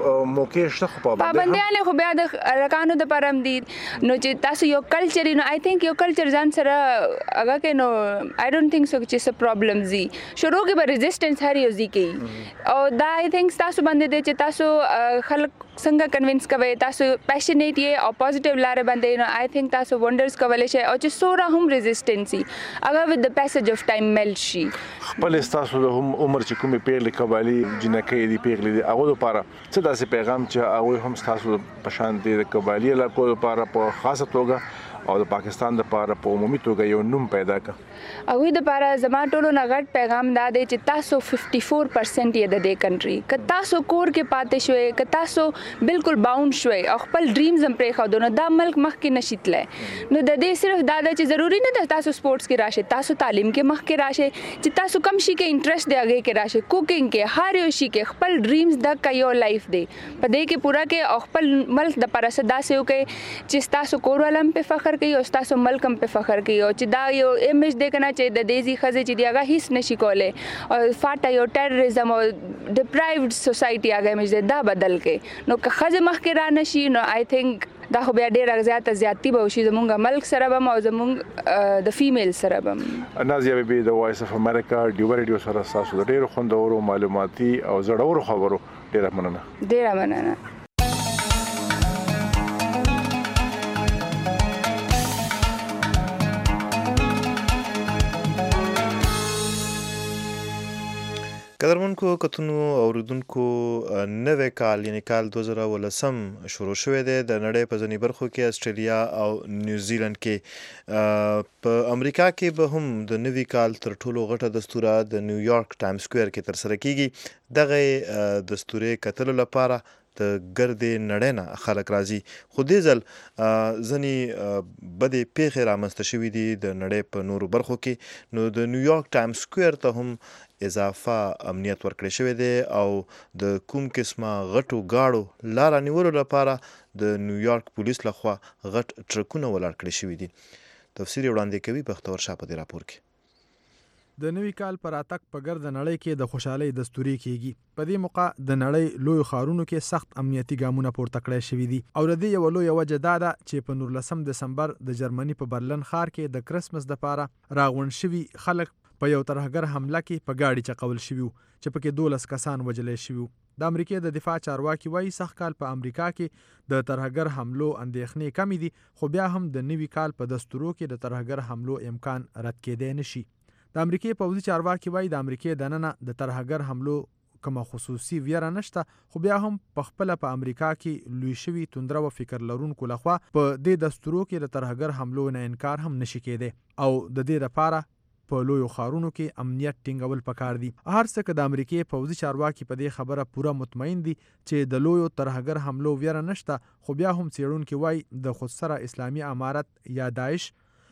موقع شته خو پابندیانې خو بیا د هلکانو دپاره هم دي نو چې تاسو یو کلچر نو آی تھنک یو کلچر ځان سره هغه کې نو آی ډونټ تھنک سو چې څه پرابلم ځي. شروع کې به ریزسټنس هر یو ځي کوي او دا آی تھنک تاسو باندې دی چې تاسو خلک څنګه کنوینس کوئ تاسو پیشنیټ یې او پازیټیو لارې باندې نو آی تھنک تاسو ونډرز کولی شئ او چې څومره هم ریزسټنس وي هغه ود د پیسج اف ټایم میلټ شي. خپل ستاسو د عمر چې کومې پیغلې قبایلي جنکۍ دي پیغلې دي هغو دپاره څه داسې پیغام چې هغوی هم ستاسو په شان دي د قبایلي علاقو دپاره په خاصه توګه او د پاکستان دپاره په عمومي توګه یو نوم پیدا کړه. هغوی دپاره زما ټولو نه غټ پیغام دا دی چې تاسو 54% یې د دې کنټري که تاسو کور کې پاتې شوئ که تاسو بالکل باونډ شوئ او خپل ډریمز هم پرېښودو نو دا ملک مخکې نشي تللی. نو د دې صرف دا ده چې ضروري نه ده تاسو سپورټس کې راشئ تاسو تعلیم کې مخکې راشئ چې تاسو کم شي کې انټرسټ دی هغې کې راشئ کوکینګ کې هر یو شي کې خپل ډریمز دغه یو لایف دی په دې کې پوره کې او خپل ملک دپاره څه داسې وکړئ چې ستاسو کور والا هم پرې فخر کوي او ستاسو ملک هم پرې فخر کوي او چې دا یو امیج دی که نه چې د دې ځي ښځې چې دی هغه هیڅ نشي کولی او فاټه یو ټیرریزم او ډپرایوډ سوسایټي هغه امیج دی دا بدل کړئ. نو که ښځې مخکې را نشي نو آی تھنک دا خو بیا ډېره زیاته زیاتي به وشي زمونږ ملک سره به هم او زمونږ د فیمیل سره به هم. نازیه بیبي د وایس اف امریکا ډیو ریډیو سره ستاسو د ډېرو خوندورو معلوماتي او زړورو خبرو ډېره مننه. ډېره مننه. قدرمنکو کتونو اوریدونکو نوې کال یعنی کال 2019 شروع شوی دی د نړۍ په ځینې برخو کې استرالیا او نیوزیلند کې په امریکا کې به هم د نوي کال تر ټولو غټه دستوره د نیویارک ټایم سکویر کې ترسره کیږي. دغه دستورې کتلو لپاره د ګردې نړۍ نه خلک راځي، خو دې ځل ځینې بدې پیښې رامنځته شوي دي د نړۍ په نورو برخو کې. نو د نیویارک ټایم سکویر ته هم اضافه امنیت ورکړی شوی دی او د کوم قسمه غټو گاړو لاره نیولو لپاره د نیویارک پولیس لخوا غټ ټرکونه ولاړ کړي شوي دي. تفسیر وړاندې کوي بختور شاه په دې راپور کې. د نوي کال پر راتګ په ګرد نړۍ کې د خوشحالۍ دستورې کیږي. په دې موقع د نړۍ لوی ښارونو کې سخت امنیتي ګامونه پورته کړی شوي دي او د دې یوه لویه وجه دا ده چې په 19 دسمبر د جرمني په برلن ښار کې د کرسمس دپاره راغونډ شوي خلک په یو ترهګر حمله کې په ګاډي چقول شوي وو چې پکې 12 کسان وژلی شوي وو. د امریکې د دفاع چارواکي وایي سخت کال په امریکا کې د ترهګر حملو اندېښنې کمې دي، خو بیا هم د نوي کال په دستورو کې د ترهګر حملو امکان رد کېدی نشي. د امریکې پوځي چارواکي وایي د امریکې دننه د ترهګر حملو کومه خصوصي ویره نشته، خو بیا هم په خپله په امریکا کې لوی شوي توندره و فکر لرونکو لخوا په دې دستورو کې د ترهګر حملو نه انکار هم نشي کېدی او د دې لپاره په لویو ښارونو کې امنیت ټینګول پکار دي. هر څه که د امریکې پوځي چارواکي په دې خبره پوره مطمئن دي چې د لویو ترهګر حملو ویره نشته، خو بیا هم څېړونکي وایي د خودسره اسلامي امارت یا داعش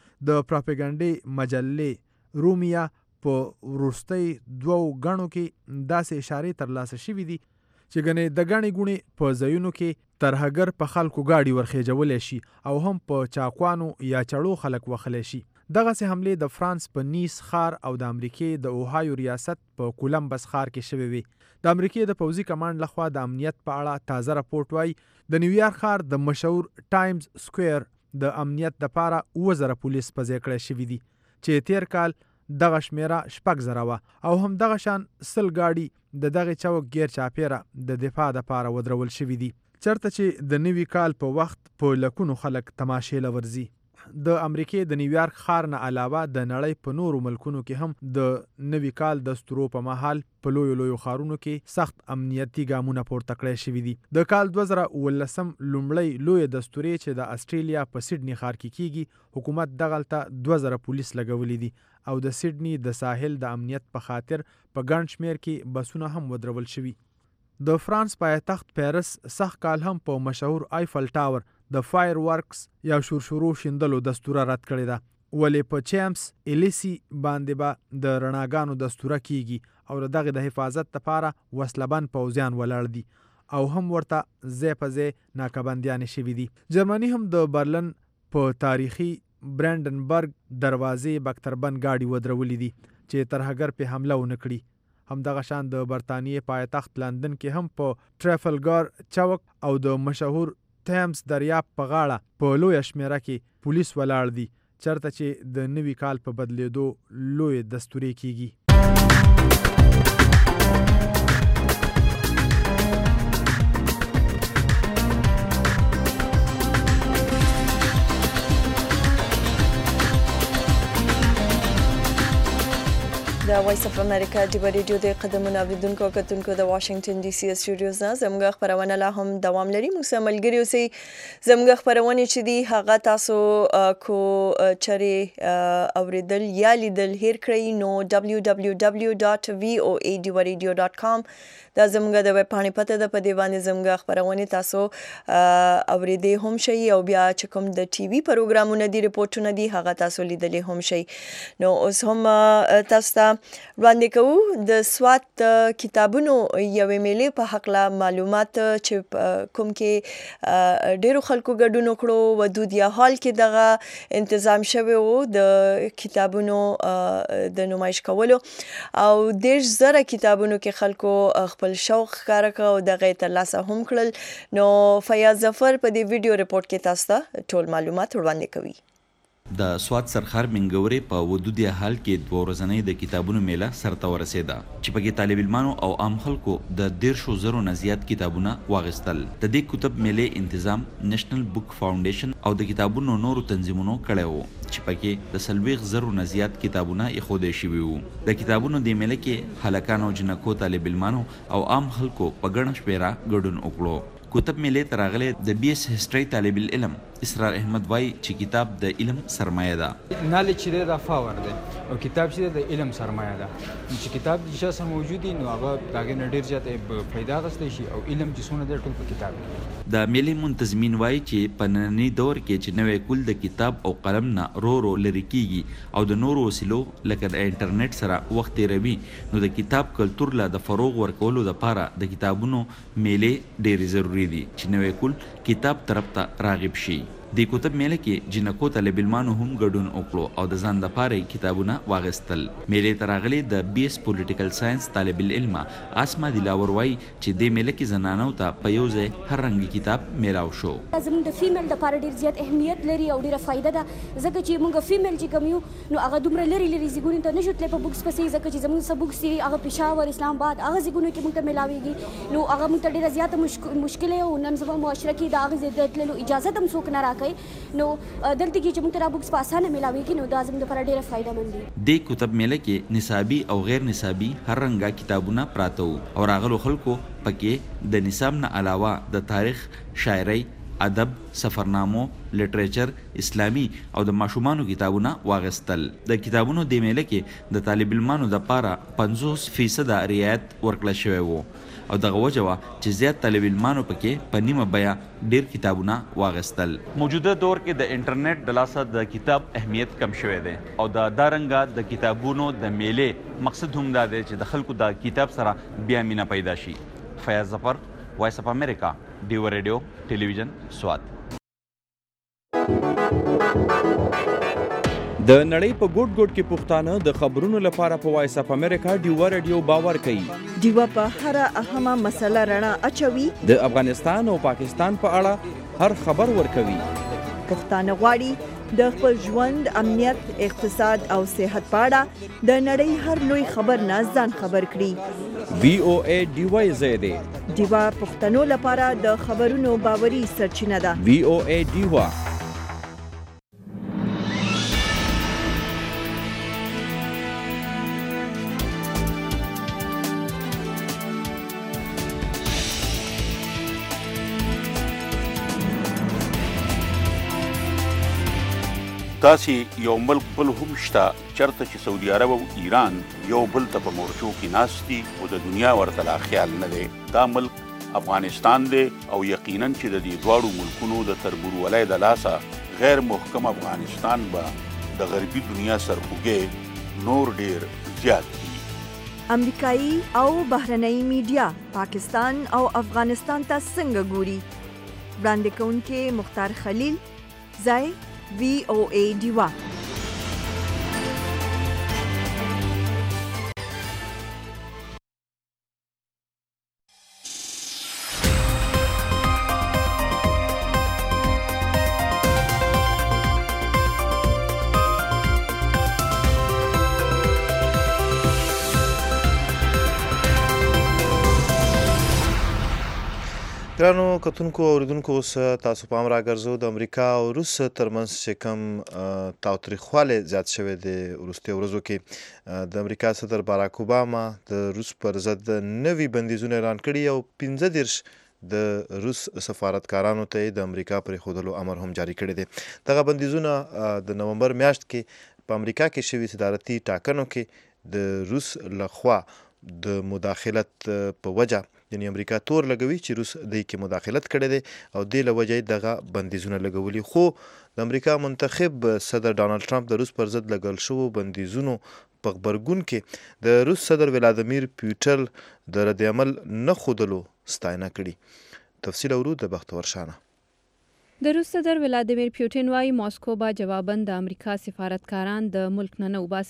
د پراپګنډې مجلې رومیا په وروستۍ 2 غڼو کې داسې اشارې ترلاسه شوي دي چې ګنې د ګڼې ګوڼې په ځایونو کې ترهګر په خلکو گاډي ورخیجولی شي او هم په چاقوانو یا چړو خلک وخلی شي. دغسې حملې د فرانس په نیس ښار او د امریکې د اوهایو ریاست په کولمبس ښار کې شوې وي. د امریکې د پوځي کمانډ لخوا د امنیت په اړه تازه راپورټ وایي د نیویارک ښار د مشهور ټایمز سکویر د امنیت دپاره 7000 پولیس په ځای کړی شوي دي چې تیر کال دغه شمیره 6000 وه او هم دغه شان 100 ګاډي د دغې چوک غیر چاپیره د دفاع دپاره ودرول شوي دي چېرته چې د نوي کال په وخت په لکونو خلک تماشې له ورځي. د امریکې د نیویارک ښار نه علاوه د نړۍ په نورو ملکونو کې هم د نوي کال دستورو په مهال په لویو ښارونو کې سخت امنیتي ګامونه پورته کړی شوي دي. د کال 2019 لومړی لویه دستورې چې د استرالیا په سیډني ښار کې کیږي، حکومت دغلته 2000 پولیس لګولي دي او د سیډني د ساحل د امنیت په خاطر په ګڼ شمیر کې بسونه هم ودرول شوي. د فرانس پایتخت پیرس سخت کال هم په مشهور آیفل ټاور د فایر ورکس یا شورشورو شیندلو دستوره رد کړې ده، ولې په چیمپس الیسی باندې به د رڼاګانو دستوره کیږي او دغه د حفاظت لپاره وسلبن پوځیان ولاړ دي او هم ورته ځای په ځای ناکبندیانې شوي دي. جرمني هم د برلن په تاریخي برانډنبرګ دروازې بکتربند گاډي ودرولي دي چې ترهګر په حمله ونه کړي. همدغه شان د برطانیې پایتخت لندن کې هم په ټریفلګار چوک او د مشهور تیمز دریاب په غاړه په لویه شمیره کې پولیس ولاړ دي چېرته چې د نوي کال په بدلیدو لوی دستورې کیږي. د وایس اف امریکا ډیبا ریډیو د قدمونو اوریدونکو او کتونکو د واشنگټن ډي سي سټوډیوز نه زموږ خپرونه لا هم دوام لري. موږ سره ملګري اوسئ. زموږ خپرونې چې دي هغه تاسو کو چرې اوریدل یا لیدل هیر کړئ نو www.voaDivaRadio.com دا زموږ د ویب پاڼې پته ده. په دې باندې زموږ خپرونې تاسو اوریدې هم شئ او بیا چې کوم د ټي وي پروګرامونه دي رپورټونه دي هغه تاسو لیدلې هم شئ. نو اوس هم تاسو ته وړاندې کوو د سوات کتابونو یوې میلې په هکله معلومات چې کوم کې ډیرو خلکو ګډون وکړو. ودودیه هال کې دغه انتظام شوی و د کتابونو د نمایش کولو او 10,000 کتابونو کې خلکو خپل شوق ښکاره کړ او دغه یې ترلاسه هم کړل. نو فیاض ظفر په دې ویډیو رپورټ کې تاسو ته ټول معلومات وړاندې کوي. د سواد سرخار منګورې په ودودي حال کې 2 ورځنۍ د کتابونو میله سرته ورسېده چې پکې طالب علمانو او عام خلکو د 150,000 نه زیات کتابونه واغستل. د دې کتاب میلې تنظیم نېشنل بک فاونډیشن او د کتابونو نورو تنظیمونو کړی وو چې پکې د 40,000 نه زیات کتابونه ایښودل شوي وو. د کتابونو د میله کې هلکان او جنکو طالب علمانو او عام خلکو په ګڼه شمېره ګډون وکړو. کتاب میلې ته راغلی د بی اس هسټري طالب العلم اسرار احمد وای چې کتاب د علم سرمایه ده. نالج چې د فاور ده او کتاب چې د علم سرمایه ده. چې کتاب چې سره موجود دي نو هغه داګه نډیر زیات پیدا غستې شي او علم چې څونه د ټول په کتاب کې. د میلې منتظمین وای چې په نننی دور کې چې نوې کول د کتاب او قلم نه رو لري کیږي او د نورو وسیلو لکه د انټرنیټ سره وخت تیروي نو د کتاب کلتور لا د فروغ ورکولو لپاره د کتابونو میلې ډېرې ضروري دي چې نوې کول کتاب طرف ته راغب شي. د کتاب میله کې جنکو طالب علمانو هم ګډون وکړو او د ځان لپاره کتابونه واغستل. میلې ته راغلي د بی اس پولیټیکل ساينس طالب العلم اسما دلاور وای چې د میله کې زنانو ته په یو ځای هر رنګي کتاب میلاو شو. زموږ د فیمیل لپاره ډیر زیات اهمیت لري او ډیره فائدہ ده ځکه چې موږ فیمیل چې کوم یو نو هغه دومره لري ځګونو ته نشو تللی په بوکس پسې ځکه چې زموږ سب بوکس هغه پېښور اسلام آباد هغه ځګونو کې موږ ته میلاويږي نو هغه موږ ته ډیره زیاته مشکل او نن سبا معاشره کې دا هغه د تللو اجازه هم څوک نه راکوي نو دلته کې چې موږ ته بوکس په اسانه میلاويږي نو دا زموږ لپاره ډیره فائدہ مند دي. د کتاب میله کې نصابي او غیر نصابي هر رنګه کتابونه پراته وو او راغلو خلکو پکې د نصاب نه علاوه د تاریخ، شاعري، ادب، سفرنامو، لټریچر، اسلامي او د ماشومانو کتابونه واغستل. د کتابونو د میله کې د طالب علمانو لپاره 50% رعایت ورکړل شوی وو او دغه وجه وا چې زیات طالب علمانو پکې په نیمه بیا ډیر کتابونه واغستل. موجوده دور کې د انټرنیټ د لاسه د کتاب اهمیت کم شوی دی او د دارنګه د کتابونو د میلې مقصد هم دا دی چې د خلکو د کتاب سره بیا مینه پیدا شي. فیاض ظفر، وایس اف امریکا، ډیو ریډیو ټلویزیون سوات. د نړۍ په ګوټ ګوټ کې پښتانه د خبرونو لپاره په وایس اف امریکا ډیوا ریډیو باور کوي. ډیوا په هر اهمه مسله رڼا اچوي. د افغانستان او پاکستان په اړه هر خبر ورکوي. پښتانه غواړي د خپل ژوند، امنیت، اقتصاد او صحت په اړه د نړۍ هر لوی خبر نه ځان خبر کړي. وی او ای ډیوا زیاده ډیوا پښتنو لپاره د خبرونو باوري سرچینه ده. وی او ای ډیوا. داسې یو ملک بل هم شته چرته چې سعودي عرب او ایران یو بل ته په مورچو کې ناست دي او د دنیا ورته لا خیال نه دی. دا ملک افغانستان دی او یقینا چې د دې دواړو ملکونو د تربورولۍ د لاسه غیر محکم افغانستان به د غربي دنیا سرخوږی نور ډیر زیات دي. امریکایي او بهرنۍ میډیا پاکستان او افغانستان ته څنګه ګوري؟ وړاندې کوونکې مختار خلیل، ځای وی او ای ډیوا. ګرانو کتونکو او اوریدونکو، اوس تاسو پام راګرځو د امریکا او روس ترمنځ چې کوم تاوتریخوالی زیات شوی دی وروستیو ورځو کې. د امریکا صدر باراک اوباما د روس پر ضد نوي بندیزونه اعلان کړي او 15 د روس سفارتکارانو ته د امریکا پرېښودلو امر هم جاري کړی دی. دغه بندیزونه د نومبر میاشت کې په امریکا کې شوي صدارتي ټاکنو کې د روس لخوا د مداخلت په وجه، یعنی امریکا تور لګوي چې روس دی کې مداخلت کړی دی او دې له وجه یې دغه بندیزونه لګولي. خو د امریکا منتخب صدر ډانلډ ټرمپ د روس پر ضد لګول شوو بندیزونو په غبرګون کې د روس صدر ولادیمیر پوټین د رد عمل نه ښودلو ستاینه کړې. تفصیل اورو د بختور شانه. د روس صدر ولادیمیر پوټین وايي ماسکو به جواباً د امریکا سفارتکاران د ملک نه وباسي.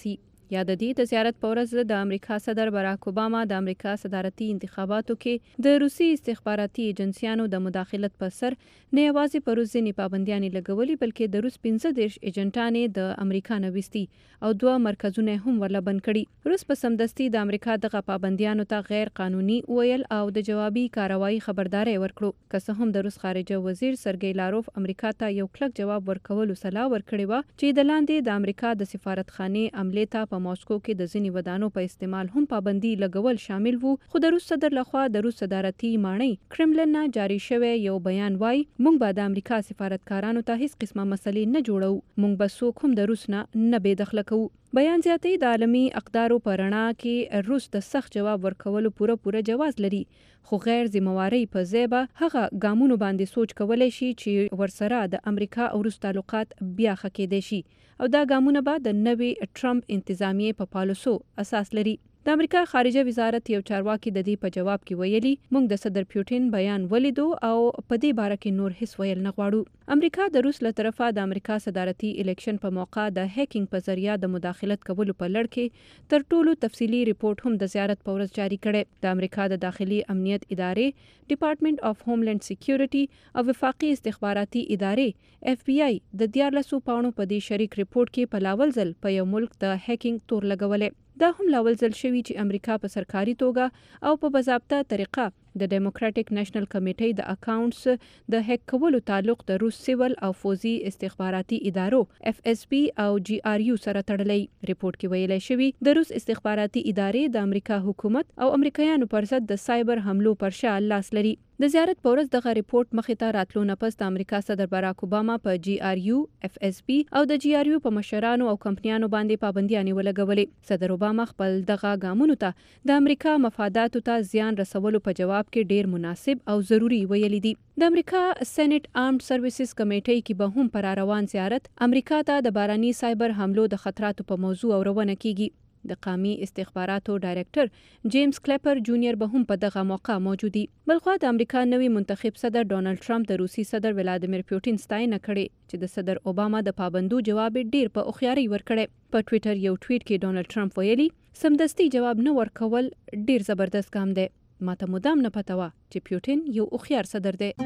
یا د دې د زیارت په ورځ د امریکا صدر باراک اوباما د امریکا صدارتي انتخاباتو کې د روسي استخباراتي ایجنسیانو د مداخلت په سر نه یوازې په روس ځینې پابندیانې لګولې بلکې د روس 15 ایجنټانې د امریکا نه وستي او 2 مرکزونه هم ورله بند کړي. روس په سمدستي د امریکا دغه پابندیانو ته غیر قانوني ویل او د جوابي کاروایی خبرداري ورکړو. که څه هم د روس خارجه وزیر سرګی لاروف امریکا ته یو کلک جواب ورکولو سلا ورکړی و چې د لاندې د امریکا د سفارتخانې عملې ته په ماسکو کې د ځینې ودانو په استعمال هم پابندي لګول شامل وو. خو د روس صدر لخوا د روس صدارتي ماڼۍ کرملن نه جاری شوی یو بیان وایي موږ به د امریکا سفارتکارانو ته هیڅ قسمه مسلې نه جوړو، موږ به څوک هم د روس نه بې دخله کوو. بیان زیاتوي د عالمي اقدارو په رڼا کې روس د سخت جواب ورکولو پوره جواز لري، خو غیر ذمہواری په ځای به هغه ګامونو باندې سوچ کولی شي چې ورسره د امریکا او روس تعلقات بیا ښه کېدای شي او دا ګامونه به د نوې ټرمپ انتظامیې په پالیسو اساس لري. د امریکا خارجه وزارت یو چارواکي د دې په جواب کې ویلي موږ د صدر پیوټین بیان ولیدو او په دې باره کې نور هیڅ ویل نه غواړو. امریکا د روس له طرفه د امریکا صدارتي الیکشن په موقع د هیکینګ په ذریعہ د مداخلت کولو په لړ کې تر ټولو تفصیلی ریپورت هم د زیارت په ورځ جاری کړي. د امریکا د داخلي امنیت ادارې ډپارټمنټ اف هوملند سکیورټي او وفاقي استخباراتي ادارې FBI د 14 پاڼو په دې شریک ریپورت کې په لاول ځل په یو ملک د هیکینګ تور لګولې. دا هم لاول ځل شوي چې امریکا په سرکاري توګه او په باضابطه طریقه د ډیموکراټک نېشنل کمیټې د اکاونټس د هیک کولو تعلق د روس سیول او فوزي استخباراتي ادارو FSB او GRU سره تړلی. ریپورت کې ویلای شوی د روس استخباراتي ادارې د امریکا حکومت او امریکایانو پر ضد د سایبر حملو پر شا لاس لري. د زیارت په ورځ دغه ریپورت مخې ته راتلو نه پس د امریکا صدر باراک اوباما په GRU FSB او د GRU په مشرانو او کمپنیانو باندې پابندیانې ولګولې. صدر اوباما خپل دغه ګامونو ته د امریکا مفاداتو ته زیان رسولو په جواب کې ډیر مناسب او ضروری ویلي دي. د امریکا سېنات آرمډ سروسز کمیټې کې به هم پر روان زیارت امریکا ته د باراني سایبر حملو د خطراتو په موضوع اورونه کیږي. د قومي استخباراتو ډایرکټر جیمز کلیپر جونیئر به هم په دغه موقع موجودي. بلخوا د امریکا نوی منتخب صدر ډونالد ټرمپ د روسي صدر ولادیمیر پیوټین ستاینه کړې چې د صدر اوباما د پابندو جواب ډیر په اوخیاري ورکړي. په ټوئیټر یو ټویټ کې ډونالد ټرمپ ویلي سمدستي جواب نه ورکول ډیر زبردست ګام دی. ماته مدام نه پته وه چې پیوټین یو اوخیار صدر دی.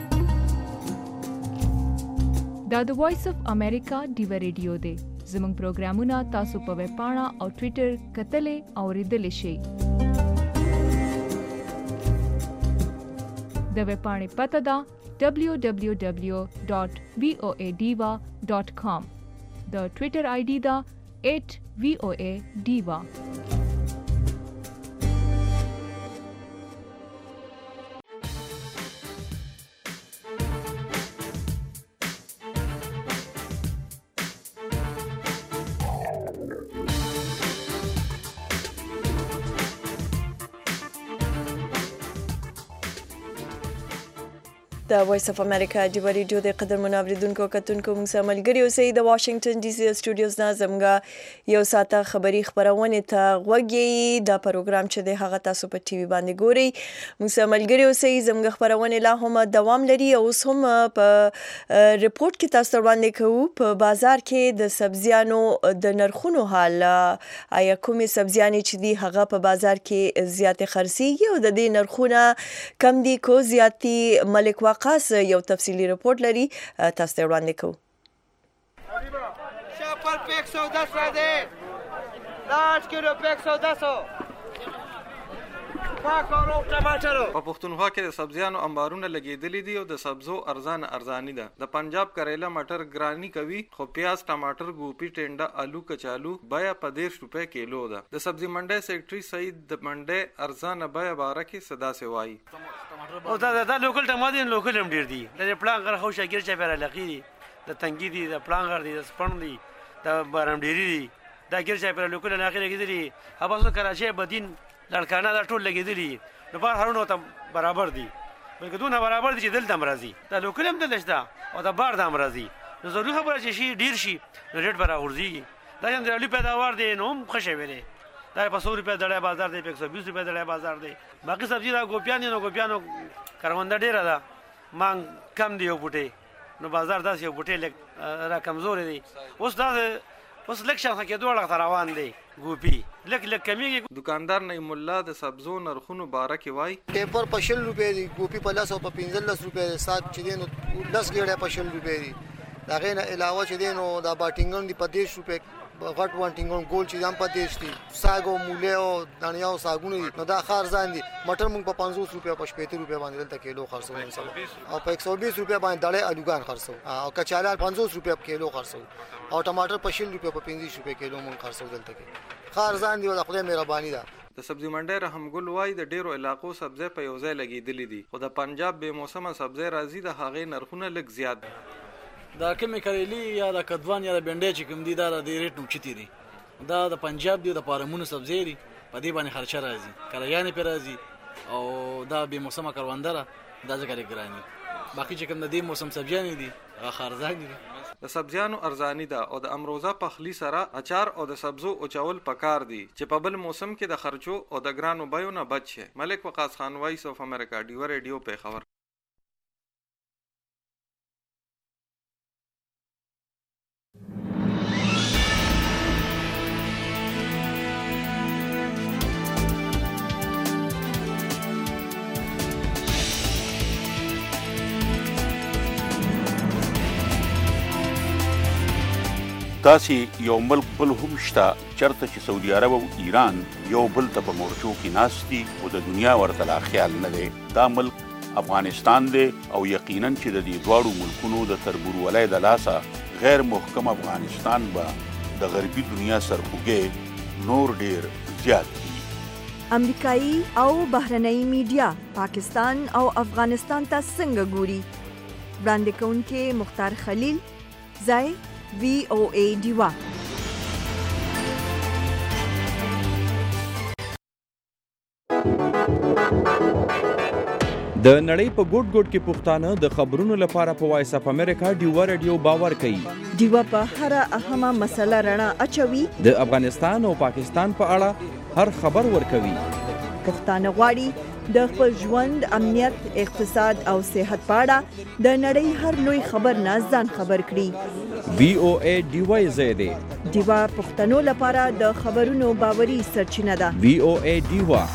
دا د وایس اف امریکا ډیو ریډیو دی. زموږ پروګرامونه تاسو په ویب پاڼه او ټوئیټر کتلې او ریډلې شئ. د ویب پاڼې پته ده www.voadiva.com. د ټوئیټر آی ډي ده @voadiva. د وایس اف امریکا ډیو ریډیو د قدرمنو اوریدونکو کتونکو موږ سره ملګري اوسئ. د واشنگټن ډي سي سټوډیوز نه زموږ یو ساعته خبري خبرونه ته غوږی. دا پروګرام چې د هغه تاسو په ټي وي باندې ګورئ. موږ سره ملګري اوسئ. زموږ خبرونه لا هم دوام لري او اوس هم په ریپورت کې تاسو وړاندې کوو په بازار کې د سبزیانو د نرخونو حال. آیا کومې سبزیانې چې دي هغه په بازار کې زیاتې خرڅیږي او د دې نرخونه کم دي کو زیاتی؟ ملک خاص یو تفصیلی رپورت لري تاسو ته وړاندې کوو. شاپل پیک 110 را دي 10 کیلو پیک 110 پاکورو ټماټر. په پښتونخوا کې د سبزیانو انبارونه لګېدلې دي او د سبزو ارزاني ده. د پنجاب کریلا مټر ګرانی کوي خو پیاز ټماټر ګوپی ټینډه آلو کچالو بیا په 1.5 روپے کیلو ده. د سبزی منډي سیکرټري سعید د منډي ارزانه بیا باره کې صدا سی وایي او دا لوکل ټماټر لوکل هم ډیر دي. د پلان غره خو شاګر چې پر لقي دي د تنګي دي د پلان غر دي د سپن دي د بارم ډيري دي دا ګر چې پر لوکل نه اخر کېدلي هغه کراچي بدین لړکانه دا ټول لګېدلي نو بار هرونو ته برابر دي بلکې دونه برابر دي چې دلته مرضی دا لوکل هم دلته شته او دا بار د مرضی نو ضروري خبره چې شي ډیر شي ریټ برابر ورځي. دا هم د پیداوار دي نو هم خوشې وره دا په 100 روپے دړې بازار دی 120 روپے دړې بازار دی. باقي سبزی دا ګوپیانو کارونده ډیره ده مانګ کم دی یو بوټي نو بازار داس یو بوټي لګ را کمزور دی. اوس دا اوس لک شانسه کې دوه روان دی ګوپی لک کمیږي. دکاندار نعیم الله د سبزو نرخونو باره کې وایي ټیپر په 60 روپۍ دی، ګوپی په 10 او په 15 روپۍ دی، ساګ چې دی نو 10 ګیډه په 60 روپۍ دی. دا غیر علاوه چې دی نو دا باټینګون دی په 10 روپۍ، غټ وانټینګون ګول چې هم په 10 دی، ساګ او موله او دانیا او ساګونه دي. نو دا خارزان دي. مټر موږ په 500 روپۍ په 70 روپۍ باندې دلته کیلو خرڅو او په 120 روپۍ باندې دړې الوګان خرڅو او کچالو 500 روپۍ په کیلو خرڅو او ټماټر په 60 روپۍ په 25 روپۍ کیلو موږ خرڅو دلته کې. خارزان دی او خدای مهرباني ده. د سبزی منډي رحم ګل وای د ډیرو علاقو سبزی په یو ځای لګیدلې دي، خو د پنجاب به موسمه سبزی راځي د هغې نرخونه لږ زیات دي. دا کومې کریلی یا د کدوان یا د بنډۍ چې کوم دي دا د ریټ نو چتی دي. دا د پنجاب دی د پارمونو سبزی دي، په دې باندې خرچه راځي، کلیانې پر راځي او دا به موسمه کروندره دا ځکه ګرانی. باقي چې کوم د دې موسم سبزیان دي هغه خارزان دي. د سبزیانو ارزانی ده او د امروزه پخلی سره اچار او د سبزو اوچول پکار دي چې په بل موسم کې د خرچو او د ګرانو بیو نه بچ شي. ملک وقاص خان، وایس اف امریکا، ډیو ریډیو پیښور. تاسې یو ملک بل هم شته چرته چې سعودي عرب او ایران یو بل ته په مورچو کې ناست دي او د دنیا ورته لا خیال نه دی. دا ملک افغانستان دی او یقینا چې د دې دواړو ملکونو د تربورولۍ د لاسه غیر محکم افغانستان به د غربي دنیا سرخوږی نور ډیر زیات دي. امریکایي او بهرنۍ میډیا پاکستان او افغانستان ته څنګه ګوري؟ وړاندې کوونکې مختار خلیل، ځای VOA ډیوا. د نړۍ په ګوټ ګوټ کې پښتانه د خبرونو لپاره په وایس اف امریکا ډیوا ریډیو باور کوي. ډیوا په هر اهمه مسله رڼا اچوي، د افغانستان او پاکستان په اړه هر خبر ورکوي. پښتانه غواړي د خپل ژوند، امنیت، اقتصاد او صحت په اړه د نړۍ هر لوی خبر نه ځان خبر کړي. VOA ډیوا یې دی. ډیوا پښتنو لپاره د خبرونو باوري سرچینه ده. VOA ډیوا.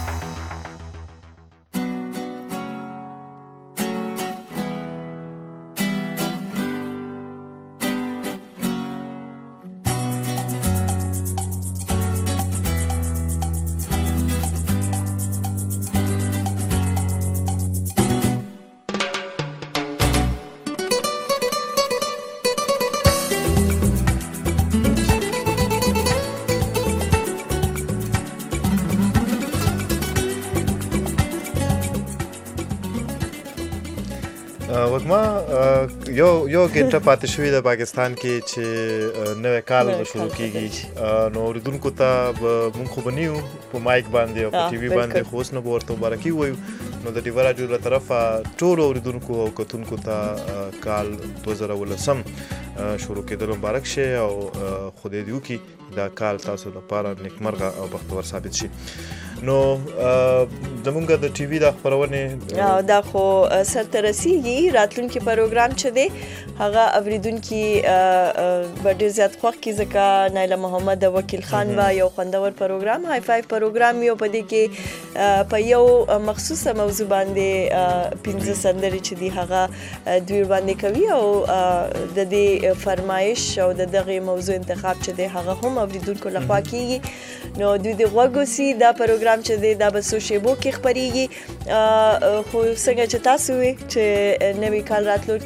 وګما یو ګنټه پاتې شوې د پاکستان کې چې نوې کال شروع کیږي. نو اوریدونکو ته مونږ خو بنیو په مایک باندې او په ټي وي باندې خو اوس نه ورته مبارکي وایو. نو د ډیوا راډیو له طرفه ټول اوریدونکو او کتونکو ته کال 2019 شروع کېدل مبارک شي او خدای دې وکړي دا کال تاسو لپاره نیکمرغه او بختور ثابت شي. نو زمونږ د ټي وي د خبرونه دا خو سرته رسیږي. راتلونکي پروګرام چې دی هغه اوریدونکي به ډېر زیات خوښ کړي ځکه نایله محمد وکیل خان به یو خوندور پروګرام های فایو پروګرام یو په دې کې په یو مخصوصه موضوع باندې 15 سندرې چې دی هغه دوی باندې کوي او د دې فرمایش او د دغه موضوع انتخاب چې دی هغه هم اوریدونکو لخوا کیږي. نو دوی د غوږوسی دا پروګرام چې دی دا به سو شیبو کې خبريږي. خو څنګه چې تاسو وي چې نوی کال راتلو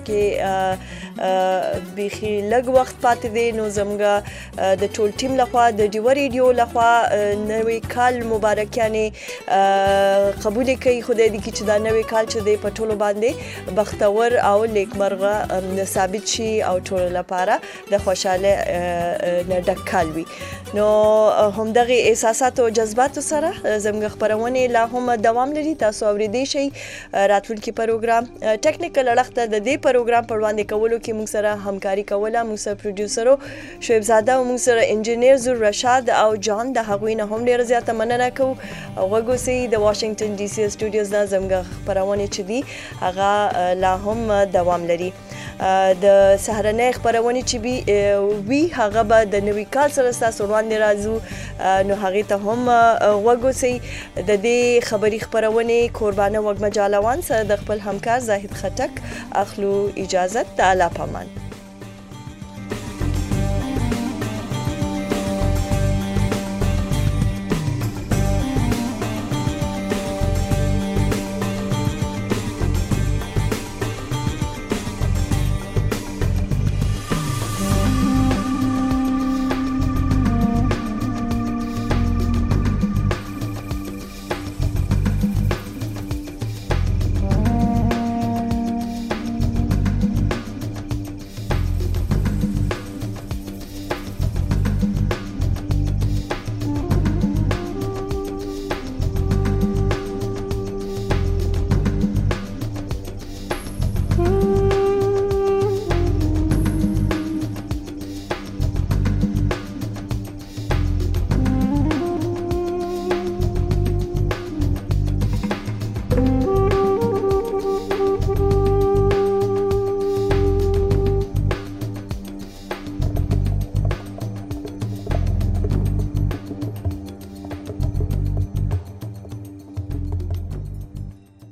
کې بيخي لږ وخت پاتې دی، نو زموږ د ټول ټیم لخوا د ډیوا ریډیو لخوا نوی کال مبارکیانه قبول کوي. خدای دې چې دا نوی کال چې دی په ټولو باندې بختور او نیکمرغه ثابت شي او ټول لپاره د خوشاله نه ډک کال وي. نو همدغه احساسات او جذبات سره زموږ خبرونه لا هم دوام لري. تاسو اوریدئ شي راتلونکي پروګرام ټیکنیکل اړخته د دې پروګرام په وړاندې کولو کې موږ سره همکاري کوله. موږ سره پروډوسر شعیب زاده او موږ سره انجینیر زور رشاد او جان د هغوی نه هم ډیره زیاته مننه کوو. غوږوسی د واشنگټن ډي سي سټوډیوز نه زموږ خبرونه چې دي هغه لا هم دوام لري. د سهارنۍ خبرونه چې وی هغه به د نوي کال سره تاسو وړاندې راځو نو هغه ته هم وګورئ د دې خبري خبرونه قربانه وګ مجالوان سره د خپل همکار زاهد خټک اخلو اجازه تعالی پامان